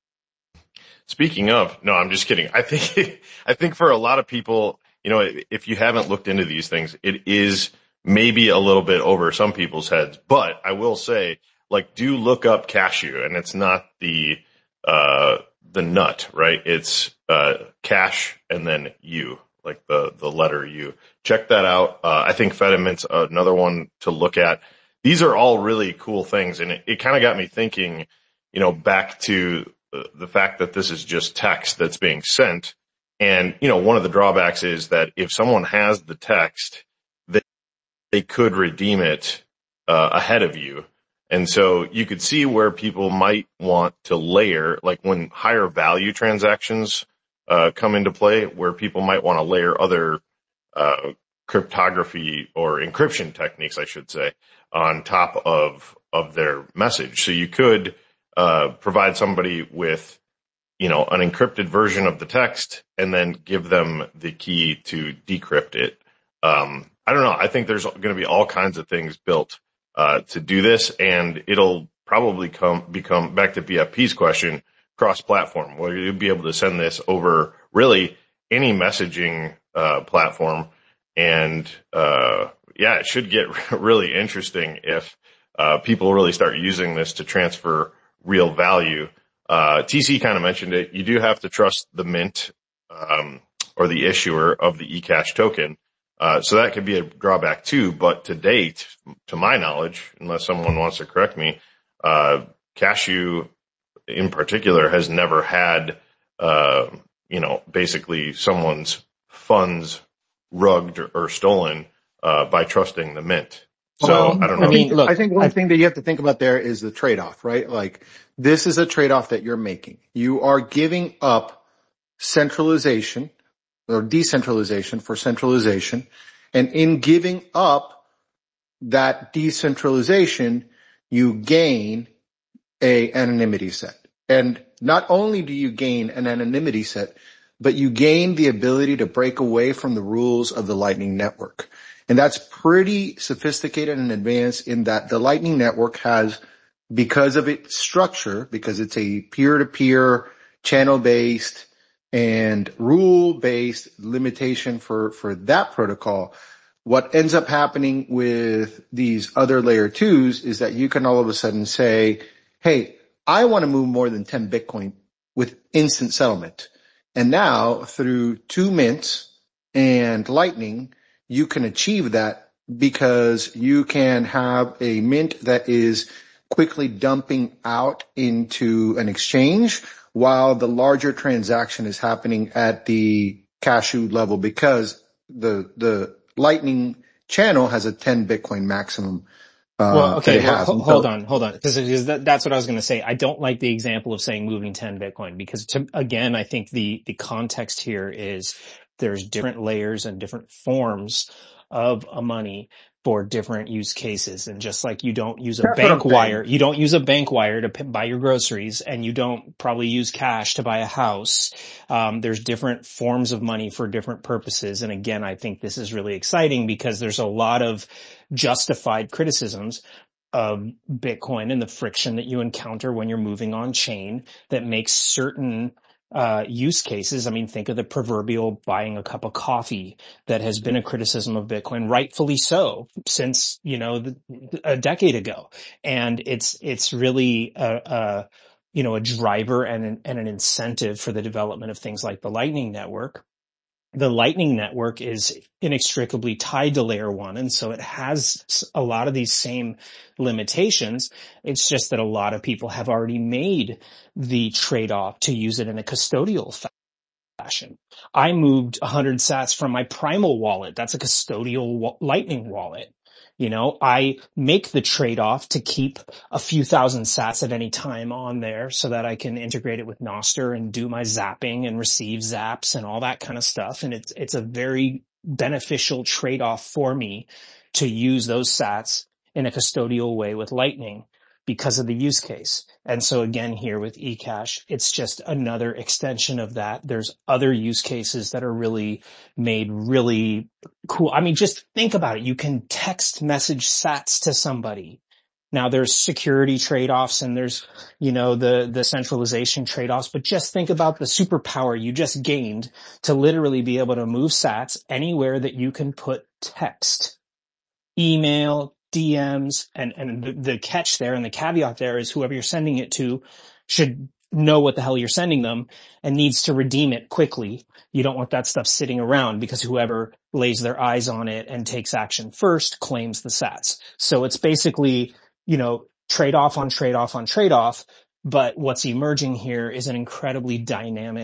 [SPEAKER 1] Speaking of, no, I'm just kidding. I think, I think for a lot of people, you know, if you haven't looked into these things, it is maybe a little bit over some people's heads, but I will say, like, do look up cashew, and it's not the, uh, the nut, right? It's, uh, cash and then U, like the, the letter U. Check that out. Uh, I think Fedimint's another one to look at. These are all really cool things, and it, it kind of got me thinking, you know, back to the fact that this is just text that's being sent. And, you know, one of the drawbacks is that if someone has the text, they, they could redeem it uh, ahead of you. And so you could see where people might want to layer, like when higher value transactions uh, come into play, where people might want to layer other uh, cryptography or encryption techniques, I should say, on top of of their message. So you could uh, provide somebody with, you know, an encrypted version of the text and then give them the key to decrypt it. Um, I don't know. I think there's going to be all kinds of things built uh, to do this, and it'll probably come become back to B F P's question, cross-platform, where you'll be able to send this over really any messaging uh, platform. And uh, yeah, it should get really interesting if uh, people really start using this to transfer real value. Uh, T C kind of mentioned it. You do have to trust the mint, um, or the issuer of the eCash token. Uh, so that could be a drawback too. But to date, to my knowledge, unless someone wants to correct me, uh, Cashew in particular has never had, uh, you know, basically someone's funds rugged or, or stolen, uh, by trusting the mint. So
[SPEAKER 7] Well,
[SPEAKER 1] I don't
[SPEAKER 7] I
[SPEAKER 1] know.
[SPEAKER 6] I mean,
[SPEAKER 7] think
[SPEAKER 6] look,
[SPEAKER 7] I think one
[SPEAKER 6] I,
[SPEAKER 7] thing that you have to think about there is the trade-off, right? Like this is a trade-off that you're making. You are giving up centralization or decentralization for centralization. And in giving up that decentralization, you gain a anonymity set. And not only do you gain an anonymity set, but you gain the ability to break away from the rules of the Lightning Network. And that's pretty sophisticated and advanced in that the Lightning Network has, because of its structure, because it's a peer-to-peer, channel-based, and rule-based limitation for, for that protocol, what ends up happening with these other layer twos is that you can all of a sudden say, hey, I want to move more than ten Bitcoin with instant settlement. And now through two mints and Lightning, you can achieve that because you can have a mint that is quickly dumping out into an exchange while the larger transaction is happening at the Cashew level because the, the Lightning channel has a ten Bitcoin maximum. Uh,
[SPEAKER 6] well,
[SPEAKER 7] that
[SPEAKER 6] okay,
[SPEAKER 7] it
[SPEAKER 6] well,
[SPEAKER 7] has.
[SPEAKER 6] ho-
[SPEAKER 7] And
[SPEAKER 6] hold
[SPEAKER 7] so,
[SPEAKER 6] on, hold on, because that, that's what I was going to say. I don't like the example of saying moving ten Bitcoin because to, again, I think the, the context here is there's different layers and different forms of a money for different use cases. And just like you don't use a
[SPEAKER 7] that's what I'm
[SPEAKER 6] bank
[SPEAKER 7] saying.
[SPEAKER 6] wire, you don't use a bank wire to p- buy your groceries, and you don't probably use cash to buy a house. Um, there's different forms of money for different purposes. And again, I think this is really exciting because there's a lot of justified criticisms of Bitcoin and the friction that you encounter when you're moving on chain that makes certain uh use cases. I mean, think of the proverbial buying a cup of coffee that has been a criticism of Bitcoin, rightfully so, since, you know, the, a decade ago. And it's, it's really a, a, you know, a driver and an, and an incentive for the development of things like the Lightning Network. The Lightning Network is inextricably tied to layer one. And so it has a lot of these same limitations. It's just that a lot of people have already made the trade-off to use it in a custodial fashion. I moved one hundred sats from my Primal wallet. That's a custodial wa- Lightning wallet. You know, I make the trade-off to keep a few thousand sats at any time on there so that I can integrate it with Nostr and do my zapping and receive zaps and all that kind of stuff. And it's, it's a very beneficial trade-off for me to use those sats in a custodial way with Lightning because of the use case. And so again, here with eCash, it's just another extension of that. There's other use cases that are really made really cool. I mean, just think about it. You can text message sats to somebody. Now there's security trade-offs and there's, you know, the, the centralization trade-offs, but just think about the superpower you just gained to literally be able to move sats anywhere that you can put text, email, D Ms, and, and the, the catch there and the caveat there is whoever you're sending it to should know what the hell you're sending them and needs to redeem it quickly. You don't want that stuff sitting around because whoever lays their eyes on it and takes action first claims the sats. So it's basically, you know, trade-off on trade-off on trade-off. But what's emerging here is an incredibly dynamic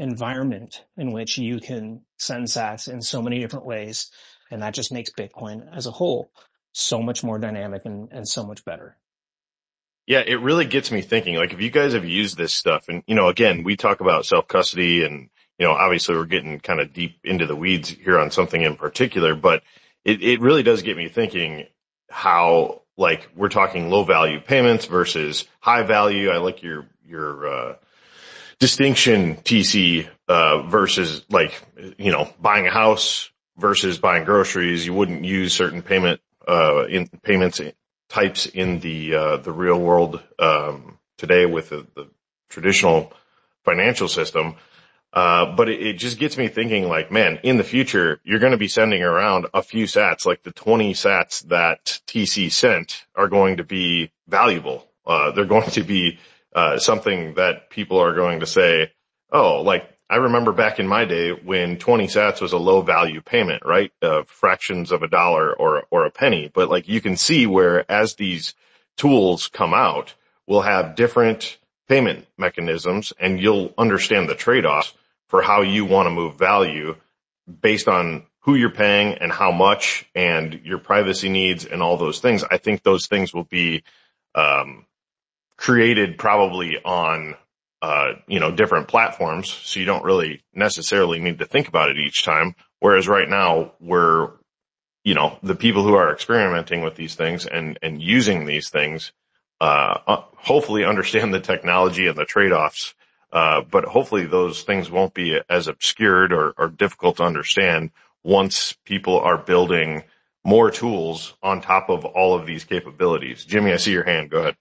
[SPEAKER 6] environment in which you can send sats in so many different ways. And that just makes Bitcoin as a whole so much more dynamic and, and so much better.
[SPEAKER 1] Yeah, it really gets me thinking, like if you guys have used this stuff and, you know, again, we talk about self-custody and, you know, obviously we're getting kind of deep into the weeds here on something in particular, but it, it really does get me thinking how, like, we're talking low value payments versus high value. I like your, your, uh, distinction, T C, uh, versus like, you know, buying a house versus buying groceries. You wouldn't use certain payment, uh, in payments types in the, uh, the real world, um, today with the, the traditional financial system. Uh, but it, it just gets me thinking like, man, in the future, you're going to be sending around a few sats, like the twenty sats that T C sent are going to be valuable. Uh, they're going to be, uh, something that people are going to say, oh, like I remember back in my day when twenty sats was a low value payment, right? Uh, fractions of a dollar or, or a penny. But like you can see where as these tools come out, we'll have different payment mechanisms and you'll understand the trade-offs for how you want to move value based on who you're paying and how much and your privacy needs and all those things. I think those things will be, um, created probably on, uh, you know, different platforms. So you don't really necessarily need to think about it each time. Whereas right now we're, you know, the people who are experimenting with these things and, and using these things, uh, hopefully understand the technology and the trade-offs. Uh, but hopefully those things won't be as obscured or, or difficult to understand once people are building more tools on top of all of these capabilities. Jimmy, I see your hand. Go ahead.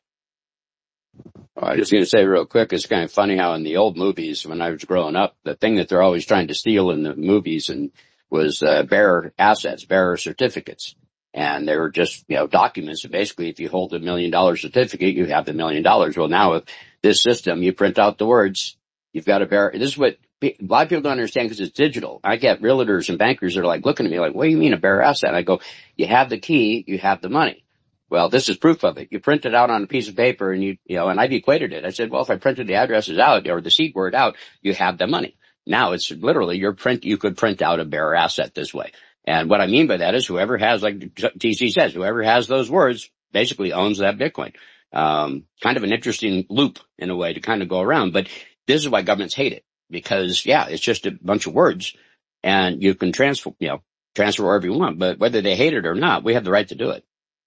[SPEAKER 8] I was just going to say real quick, it's kind of funny how in the old movies, when I was growing up, the thing that they're always trying to steal in the movies and was uh, bearer assets, bearer certificates. And they were just, you know, documents. So basically, if you hold a million dollar certificate, you have the million dollars. Well, now with this system, you print out the words, you've got a bearer. This is what a lot of people don't understand because it's digital. I get realtors and bankers that are like looking at me like, what do you mean a bearer asset? And I go, you have the key, you have the money. Well, this is proof of it. You print it out on a piece of paper and you, you know, and I've equated it. I said, well, if I printed the addresses out or the seed word out, you have the money. Now it's literally your print, you could print out a bearer asset this way. And what I mean by that is whoever has, like T C says, whoever has those words basically owns that Bitcoin. Um, kind of an interesting loop in a way to kind of go around. But this is why governments hate it because, yeah, it's just a bunch of words and you can transfer, you know, transfer wherever you want. But whether they hate it or not, we have the right to do it.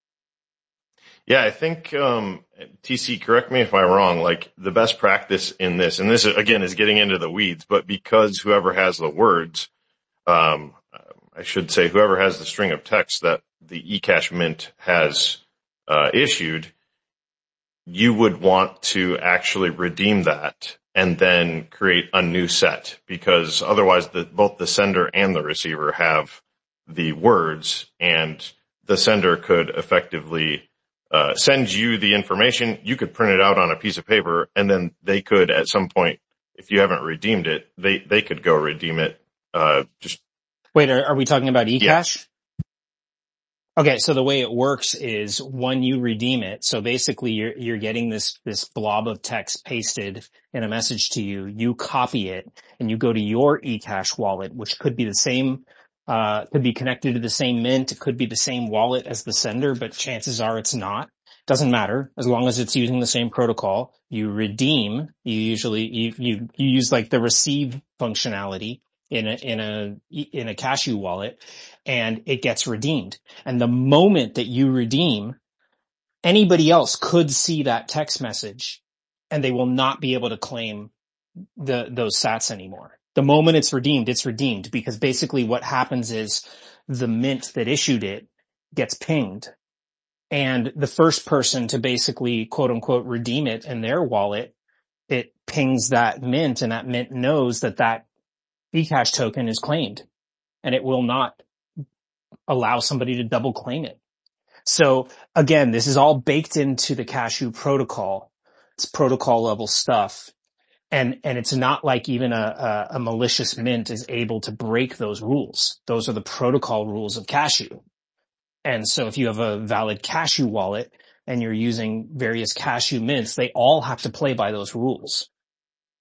[SPEAKER 1] Yeah, I think, um, T C, correct me if I'm wrong, like the best practice in this, and this again is getting into the weeds, but because whoever has the words, um, I should say whoever has the string of text that the eCash Mint has, uh, issued, you would want to actually redeem that and then create a new set because otherwise the, both the sender and the receiver have the words and the sender could effectively Uh, send you the information. You could print it out on a piece of paper and then they could at some point, if you haven't redeemed it, they, they could go redeem it. Uh, just
[SPEAKER 6] wait, are, are we talking about eCash?
[SPEAKER 1] Yeah.
[SPEAKER 6] Okay. So the way it works is when you redeem it. So basically you're, you're getting this, this blob of text pasted in a message to you. You copy it and you go to your eCash wallet, which could be the same Uh, could be connected to the same mint. It could be the same wallet as the sender, but chances are it's not. Doesn't matter as long as it's using the same protocol. You redeem. You usually you you you use like the receive functionality in a in a in a Cashew wallet, and it gets redeemed. And the moment that you redeem, anybody else could see that text message, and they will not be able to claim the those sats anymore. The moment it's redeemed, it's redeemed because basically what happens is the mint that issued it gets pinged and the first person to basically quote unquote redeem it in their wallet, it pings that mint and that mint knows that that eCash token is claimed and it will not allow somebody to double claim it. So again, this is all baked into the Cashew protocol. It's protocol level stuff. And, and it's not like even a, a, a malicious mint is able to break those rules. Those are the protocol rules of Cashew. And so if you have a valid Cashew wallet and you're using various Cashew mints, they all have to play by those rules.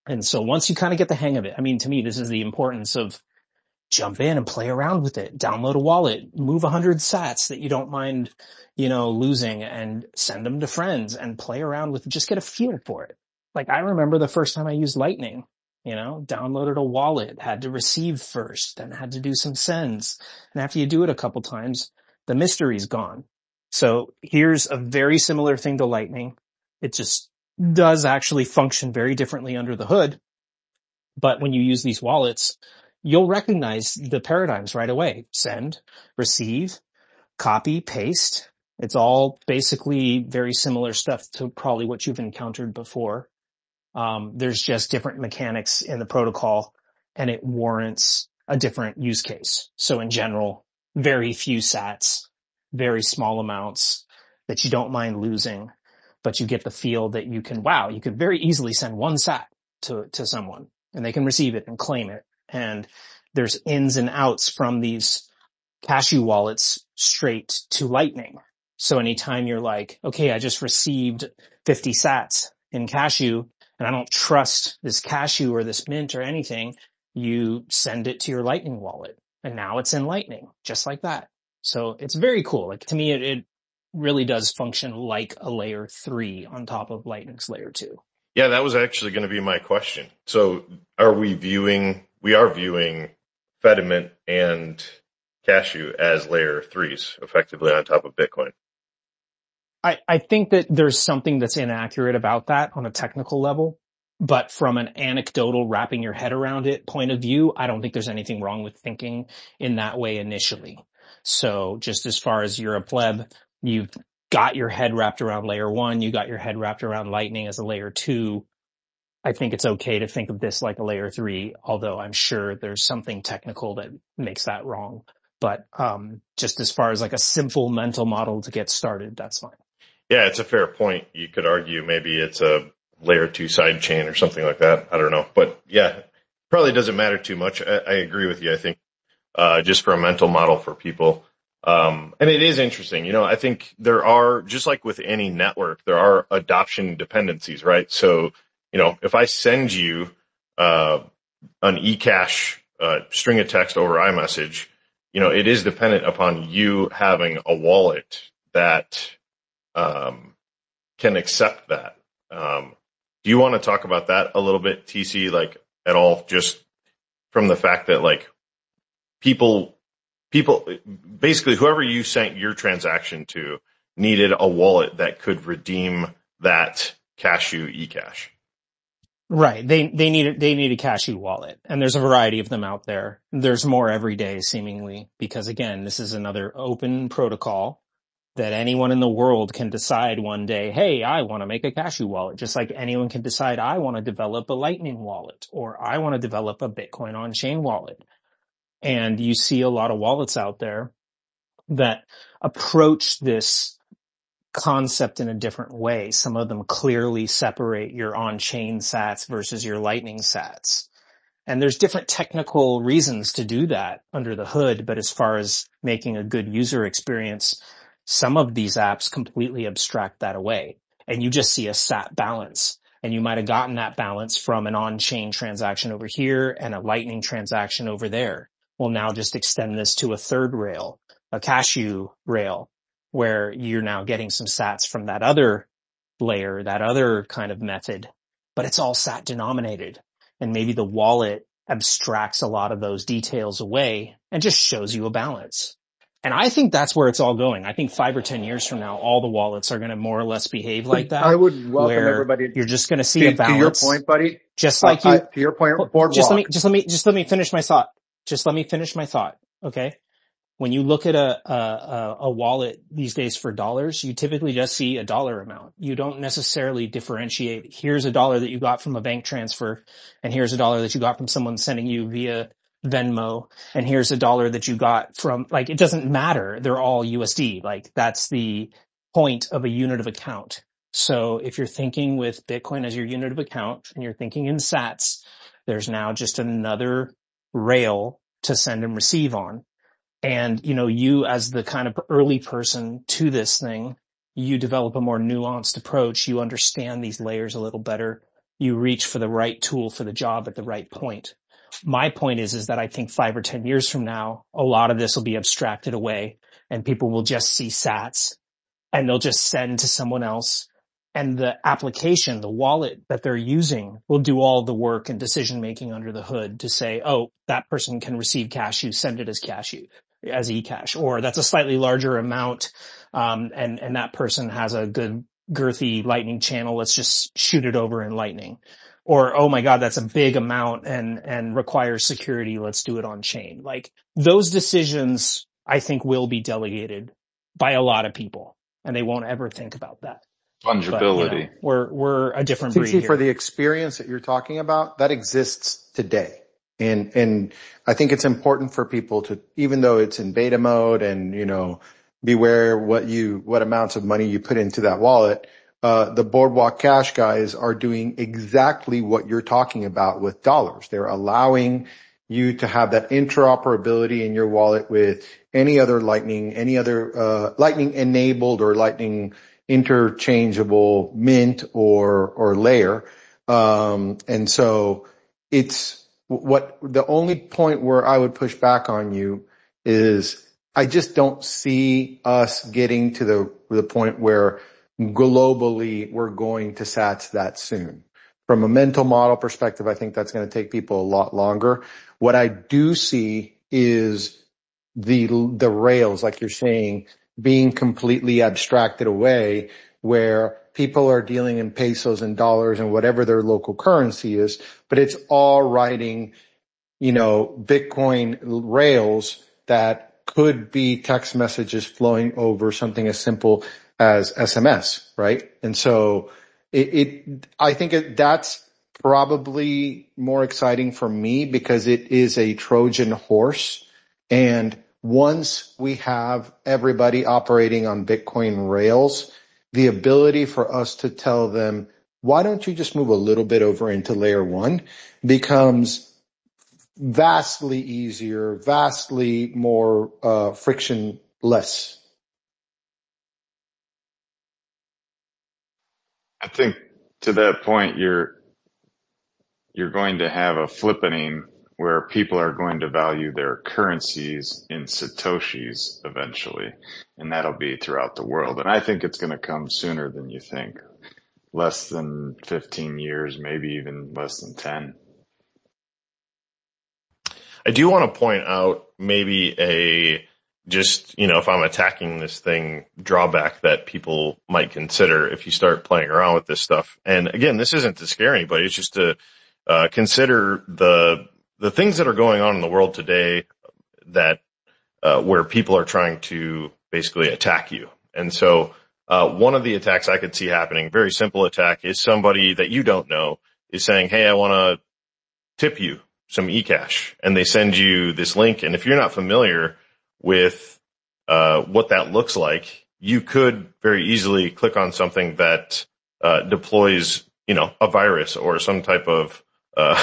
[SPEAKER 6] And so once you kind of get the hang of it, I mean, to me, this is the importance of jump in and play around with it. Download a wallet, move a hundred sats that you don't mind, you know, losing, and send them to friends and play around with it. Just get a feel for it. Like, I remember the first time I used Lightning, you know, downloaded a wallet, had to receive first, then had to do some sends. And after you do it a couple times, the mystery's gone. So here's a very similar thing to Lightning. It just does actually function very differently under the hood. But when you use these wallets, you'll recognize the paradigms right away. Send, receive, copy, paste. It's all basically very similar stuff to probably what you've encountered before. Um, there's just different mechanics in the protocol, and it warrants a different use case. So in general, very few sats, very small amounts that you don't mind losing, but you get the feel that you can, wow, you could very easily send one sat to, to someone, and they can receive it and claim it. And there's ins and outs from these Cashew wallets straight to Lightning. So anytime you're like, okay, I just received fifty sats in Cashew and I don't trust this Cashew or this Mint or anything, you send it to your Lightning wallet, and now it's in Lightning, just like that. So it's very cool. Like, to me, it, it really does function like a layer three on top of Lightning's layer two.
[SPEAKER 1] Yeah, that was actually going to be my question. So are we viewing, we are viewing Fedimint and Cashew as layer threes effectively on top of Bitcoin?
[SPEAKER 6] I, I think that there's something that's inaccurate about that on a technical level, but from an anecdotal wrapping your head around it point of view, I don't think there's anything wrong with thinking in that way initially. So just as far as you're a pleb, you've got your head wrapped around layer one, you got your head wrapped around Lightning as a layer two. I think it's okay to think of this like a layer three, although I'm sure there's something technical that makes that wrong. But um just as far as like a simple mental model to get started, that's fine.
[SPEAKER 1] Yeah, it's a fair point. You could argue maybe it's a layer two side chain or something like that. I don't know. But yeah, probably doesn't matter too much. I, I agree with you. I think uh just for a mental model for people. Um and it is interesting. You know, I think there are, just like with any network, there are adoption dependencies, right? So, you know, if I send you uh an eCash uh string of text over iMessage, you know, it is dependent upon you having a wallet that um can accept that. Um do you want to talk about that a little bit, T C, like at all, just from the fact that like people people basically whoever you sent your transaction to needed a wallet that could redeem that Cashew eCash?
[SPEAKER 6] Right. They, they need a, they need a Cashew wallet, and there's a variety of them out there. There's more every day seemingly, because again, this is another open protocol that anyone in the world can decide one day, hey, I want to make a Cashew wallet, just like anyone can decide I want to develop a Lightning wallet, or I want to develop a Bitcoin on-chain wallet. And you see a lot of wallets out there that approach this concept in a different way. Some of them clearly separate your on-chain sats versus your Lightning sats. And there's different technical reasons to do that under the hood, but as far as making a good user experience, some of these apps completely abstract that away, and you just see a sat balance. And you might have gotten that balance from an on-chain transaction over here and a Lightning transaction over there. Well, now just extend this to a third rail, a Cashew rail, where you're now getting some sats from that other layer, that other kind of method, but it's all sat denominated. And maybe the wallet abstracts a lot of those details away and just shows you a balance. And I think that's where it's all going. I think five or ten years from now, all the wallets are going to more or less behave like that.
[SPEAKER 7] I would welcome
[SPEAKER 6] where
[SPEAKER 7] everybody.
[SPEAKER 6] You're just going to see
[SPEAKER 7] To,
[SPEAKER 6] a balance.
[SPEAKER 7] to your point, buddy.
[SPEAKER 6] Just like
[SPEAKER 7] uh,
[SPEAKER 6] you.
[SPEAKER 7] I, to your point,
[SPEAKER 6] well,
[SPEAKER 7] boardwalk.
[SPEAKER 6] Just let me, just let me, just let me finish my thought. Just let me finish my thought. Okay. When you look at a, a, a wallet these days for dollars, you typically just see a dollar amount. You don't necessarily differentiate. Here's a dollar that you got from a bank transfer, and here's a dollar that you got from someone sending you via Venmo, and here's a dollar that you got from, like, it doesn't matter. They're all U S D. Like, that's the point of a unit of account. So if you're thinking with Bitcoin as your unit of account and you're thinking in sats, there's now just another rail to send and receive on. And, you know, you as the kind of early person to this thing, you develop a more nuanced approach. You understand these layers a little better. you reach for the right tool for the job at the right point. My point is, is that I think five or ten years from now, a lot of this will be abstracted away and people will just see sats and they'll just send to someone else. And the application, the wallet that they're using will do all the work and decision making under the hood to say, oh, that person can receive cashew, send it as cashew, as eCash, or that's a slightly larger amount. Um, and, and that person has a good girthy Lightning channel. Let's just shoot it over in Lightning. Or, oh my God, that's a big amount and, and requires security. Let's do it on chain. Like those decisions, I think will be delegated by a lot of people and they won't ever think about that. But, you know,
[SPEAKER 5] Fungibility.
[SPEAKER 6] we're, we're a different breed
[SPEAKER 7] See, for
[SPEAKER 6] here.
[SPEAKER 7] the experience that you're talking about, that exists today. And, and I think it's important for people to, even though it's in beta mode and, you know, beware what you, what amounts of money you put into that wallet. Uh, the Boardwalk Cash guys are doing exactly what you're talking about with dollars. They're allowing you to have that interoperability in your wallet with any other Lightning, any other, uh, Lightning enabled or Lightning interchangeable mint or, or layer. Um, and so it's what the only point where I would push back on you is I just don't see us getting to the, the point where globally we're going to sats that soon. From a mental model perspective, I think that's going to take people a lot longer. What I do see is the, the rails, like you're saying, being completely abstracted away where people are dealing in pesos and dollars and whatever their local currency is, but it's all writing, you know, Bitcoin rails that could be text messages flowing over something as simple as S M S, right? And so it, it I think it, that's probably more exciting for me because it is a Trojan horse. And once we have everybody operating on Bitcoin rails, the ability for us to tell them, why don't you just move a little bit over into layer one becomes vastly easier, vastly more uh frictionless.
[SPEAKER 5] I think to that point, you're, you're going to have a flippening where people are going to value their currencies in Satoshis eventually. And that'll be throughout the world. And I think it's going to come sooner than you think. Less than fifteen years, maybe even less than ten.
[SPEAKER 1] I do want to point out maybe a just, you know, if I'm attacking this thing, drawback that people might consider if you start playing around with this stuff. And again, this isn't to scare anybody. It's just to uh, consider the the things that are going on in the world today that uh, where people are trying to basically attack you. And so uh, one of the attacks I could see happening, very simple attack, is somebody that you don't know is saying, hey, I want to tip you some eCash, and they send you this link. And if you're not familiar with uh what that looks like, you could very easily click on something that uh deploys, you know, a virus or some type of uh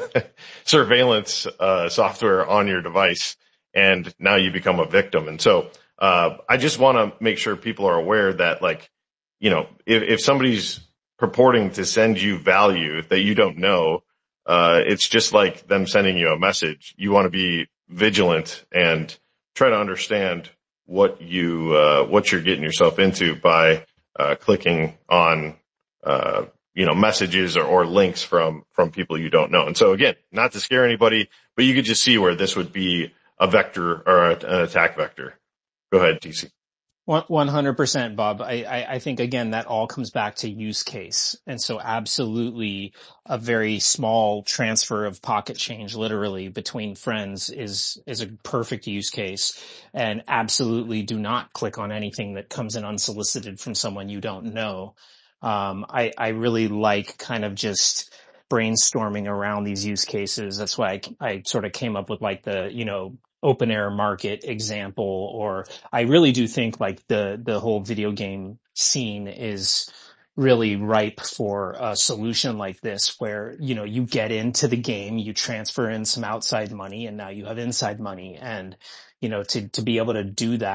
[SPEAKER 1] surveillance uh software on your device, and now you become a victim. And so uh I just want to make sure people are aware that, like, you know, if, if somebody's purporting to send you value that you don't know, uh it's just like them sending you a message. You want to be vigilant and try to understand what you uh what you're getting yourself into by uh clicking on uh you know messages or, or links from from people you don't know. And so again, not to scare anybody, but you could just see where this would be a vector or a, an attack vector. Go ahead, T C.
[SPEAKER 6] one hundred percent, Bob. I, I, I think, again, that all comes back to use case. And so absolutely a very small transfer of pocket change, literally, between friends is, is a perfect use case. And absolutely do not click on anything that comes in unsolicited from someone you don't know. Um, I, I really like kind of just brainstorming around these use cases. That's why I, I sort of came up with like the, you know, open air market example, or I really do think like the, the whole video game scene is really ripe for a solution like this where, you know, you get into the game, you transfer in some outside money, and now you have inside money. And, you know, to, to be able to do that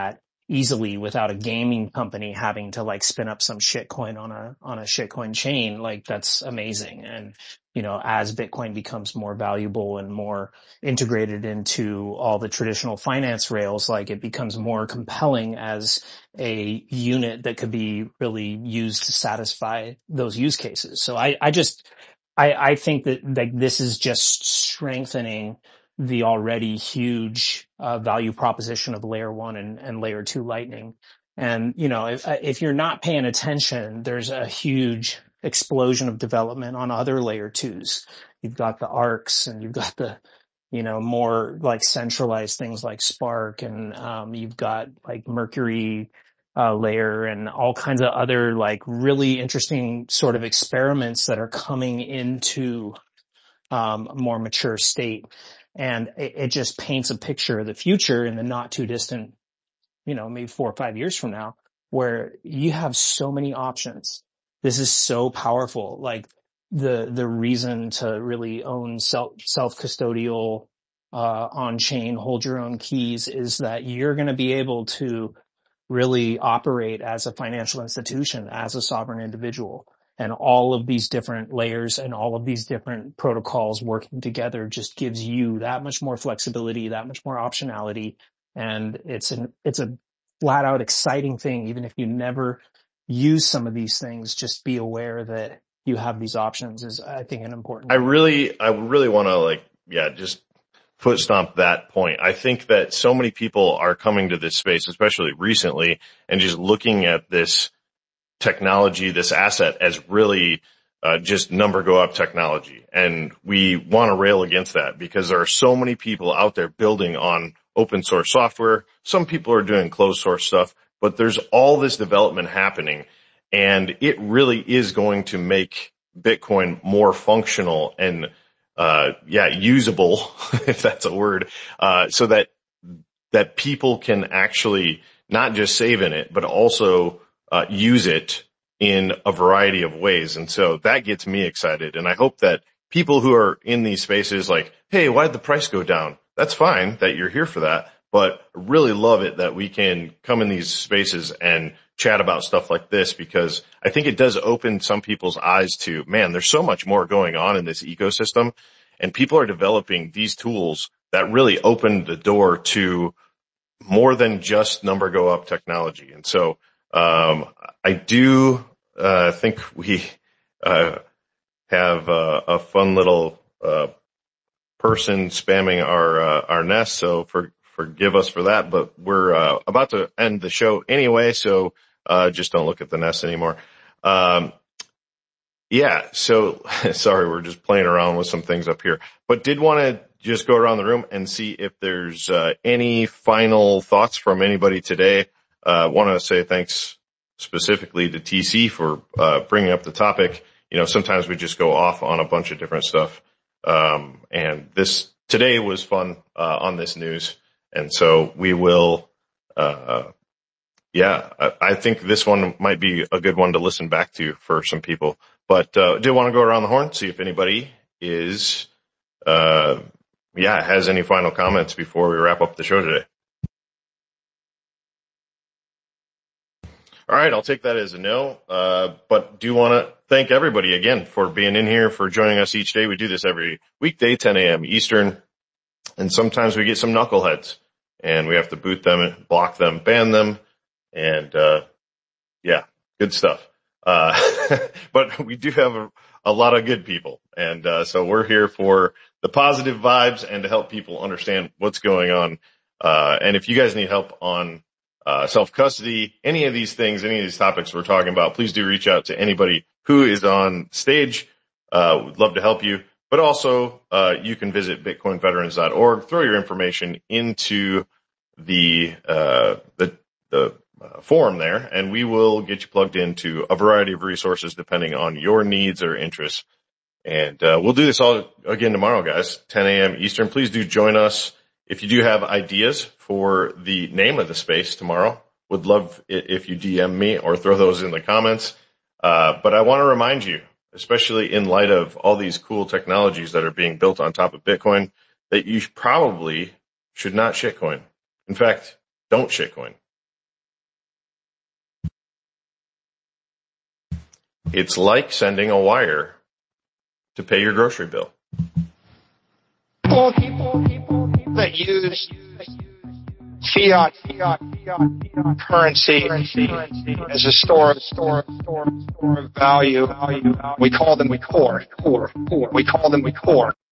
[SPEAKER 6] easily without a gaming company having to like spin up some shitcoin on a, on a shitcoin chain. Like that's amazing. And, you know, as Bitcoin becomes more valuable and more integrated into all the traditional finance rails, like it becomes more compelling as a unit that could be really used to satisfy those use cases. So I, I just, I, I think that like this is just strengthening the already huge uh, value proposition of layer one and, and layer two Lightning. And, you know, if, if you're not paying attention, there's a huge explosion of development on other layer twos. You've got the ARCs and you've got the, you know, more like centralized things like Spark, and um, you've got like Mercury uh, layer and all kinds of other like really interesting sort of experiments that are coming into um, a more mature state. And it, it just paints a picture of the future in the not too distant, you know, maybe four or five years from now, where you have so many options. This is so powerful. Like the, the reason to really own self, self-custodial, uh, on-chain, hold your own keys is that you're going to be able to really operate as a financial institution, as a sovereign individual. And all of these different layers and all of these different protocols working together just gives you that much more flexibility, that much more optionality. And it's an, it's a flat out exciting thing. Even if you never use some of these things, just be aware that you have these options is, I think, an important
[SPEAKER 1] I
[SPEAKER 6] thing.
[SPEAKER 1] really, I really want to like, yeah, just foot stomp that point. I think that so many people are coming to this space, especially recently, and just looking at this technology, this asset as really uh, just number go up technology. And we want to rail against that because there are so many people out there building on open source software. Some people are doing closed source stuff, but there's all this development happening, and it really is going to make Bitcoin more functional and uh yeah, usable, if that's a word, uh so that that people can actually not just save in it, but also uh use it in a variety of ways. And so that gets me excited. And I hope that people who are in these spaces like, hey, why'd the price go down? That's fine that you're here for that, but I really love it that we can come in these spaces and chat about stuff like this, because I think it does open some people's eyes to, man, there's so much more going on in this ecosystem, and people are developing these tools that really open the door to more than just number go up technology. And so, um, I do, uh, think we, uh, have, uh, a fun little, uh, person spamming our, uh, our nest. So for, forgive us for that, but we're, uh, about to end the show anyway. So, uh, just don't look at the nest anymore. Um, yeah. So sorry, we're just playing around with some things up here, but did want to just go around the room and see if there's, uh, any final thoughts from anybody today. Uh, want to say thanks specifically to T C for, uh, bringing up the topic. You know, sometimes we just go off on a bunch of different stuff. Um, and this today was fun, uh, on this news. And so we will, uh, yeah, I, I think this one might be a good one to listen back to for some people. But, uh, did want to go around the horn, see if anybody is, uh, yeah, has any final comments before we wrap up the show today. All right, I'll take that as a no, uh, but do want to thank everybody again for being in here, for joining us each day. We do this every weekday, ten a.m. Eastern, and sometimes we get some knuckleheads, and we have to boot them, block them, ban them, and uh yeah, good stuff. Uh but we do have a, a lot of good people, and uh so we're here for the positive vibes and to help people understand what's going on. Uh and if you guys need help on Uh, self-custody, any of these things, any of these topics we're talking about, please do reach out to anybody who is on stage. Uh, we'd love to help you. But also, uh, you can visit bitcoin veterans dot org, throw your information into the, uh, the, the uh, forum there, and we will get you plugged into a variety of resources depending on your needs or interests. And, uh, we'll do this all again tomorrow, guys, ten a.m. Eastern. Please do join us. If you do have ideas for the name of the space tomorrow, would love it if you D M me or throw those in the comments. Uh, but I want to remind you, especially in light of all these cool technologies that are being built on top of Bitcoin, that you probably should not shitcoin. In fact, don't shitcoin. It's like sending a wire to pay your grocery bill.
[SPEAKER 9] People, people, people that use fiat, fiat, fiat currency as a store, store, store, store of value. We call them core, core, core. We call them core.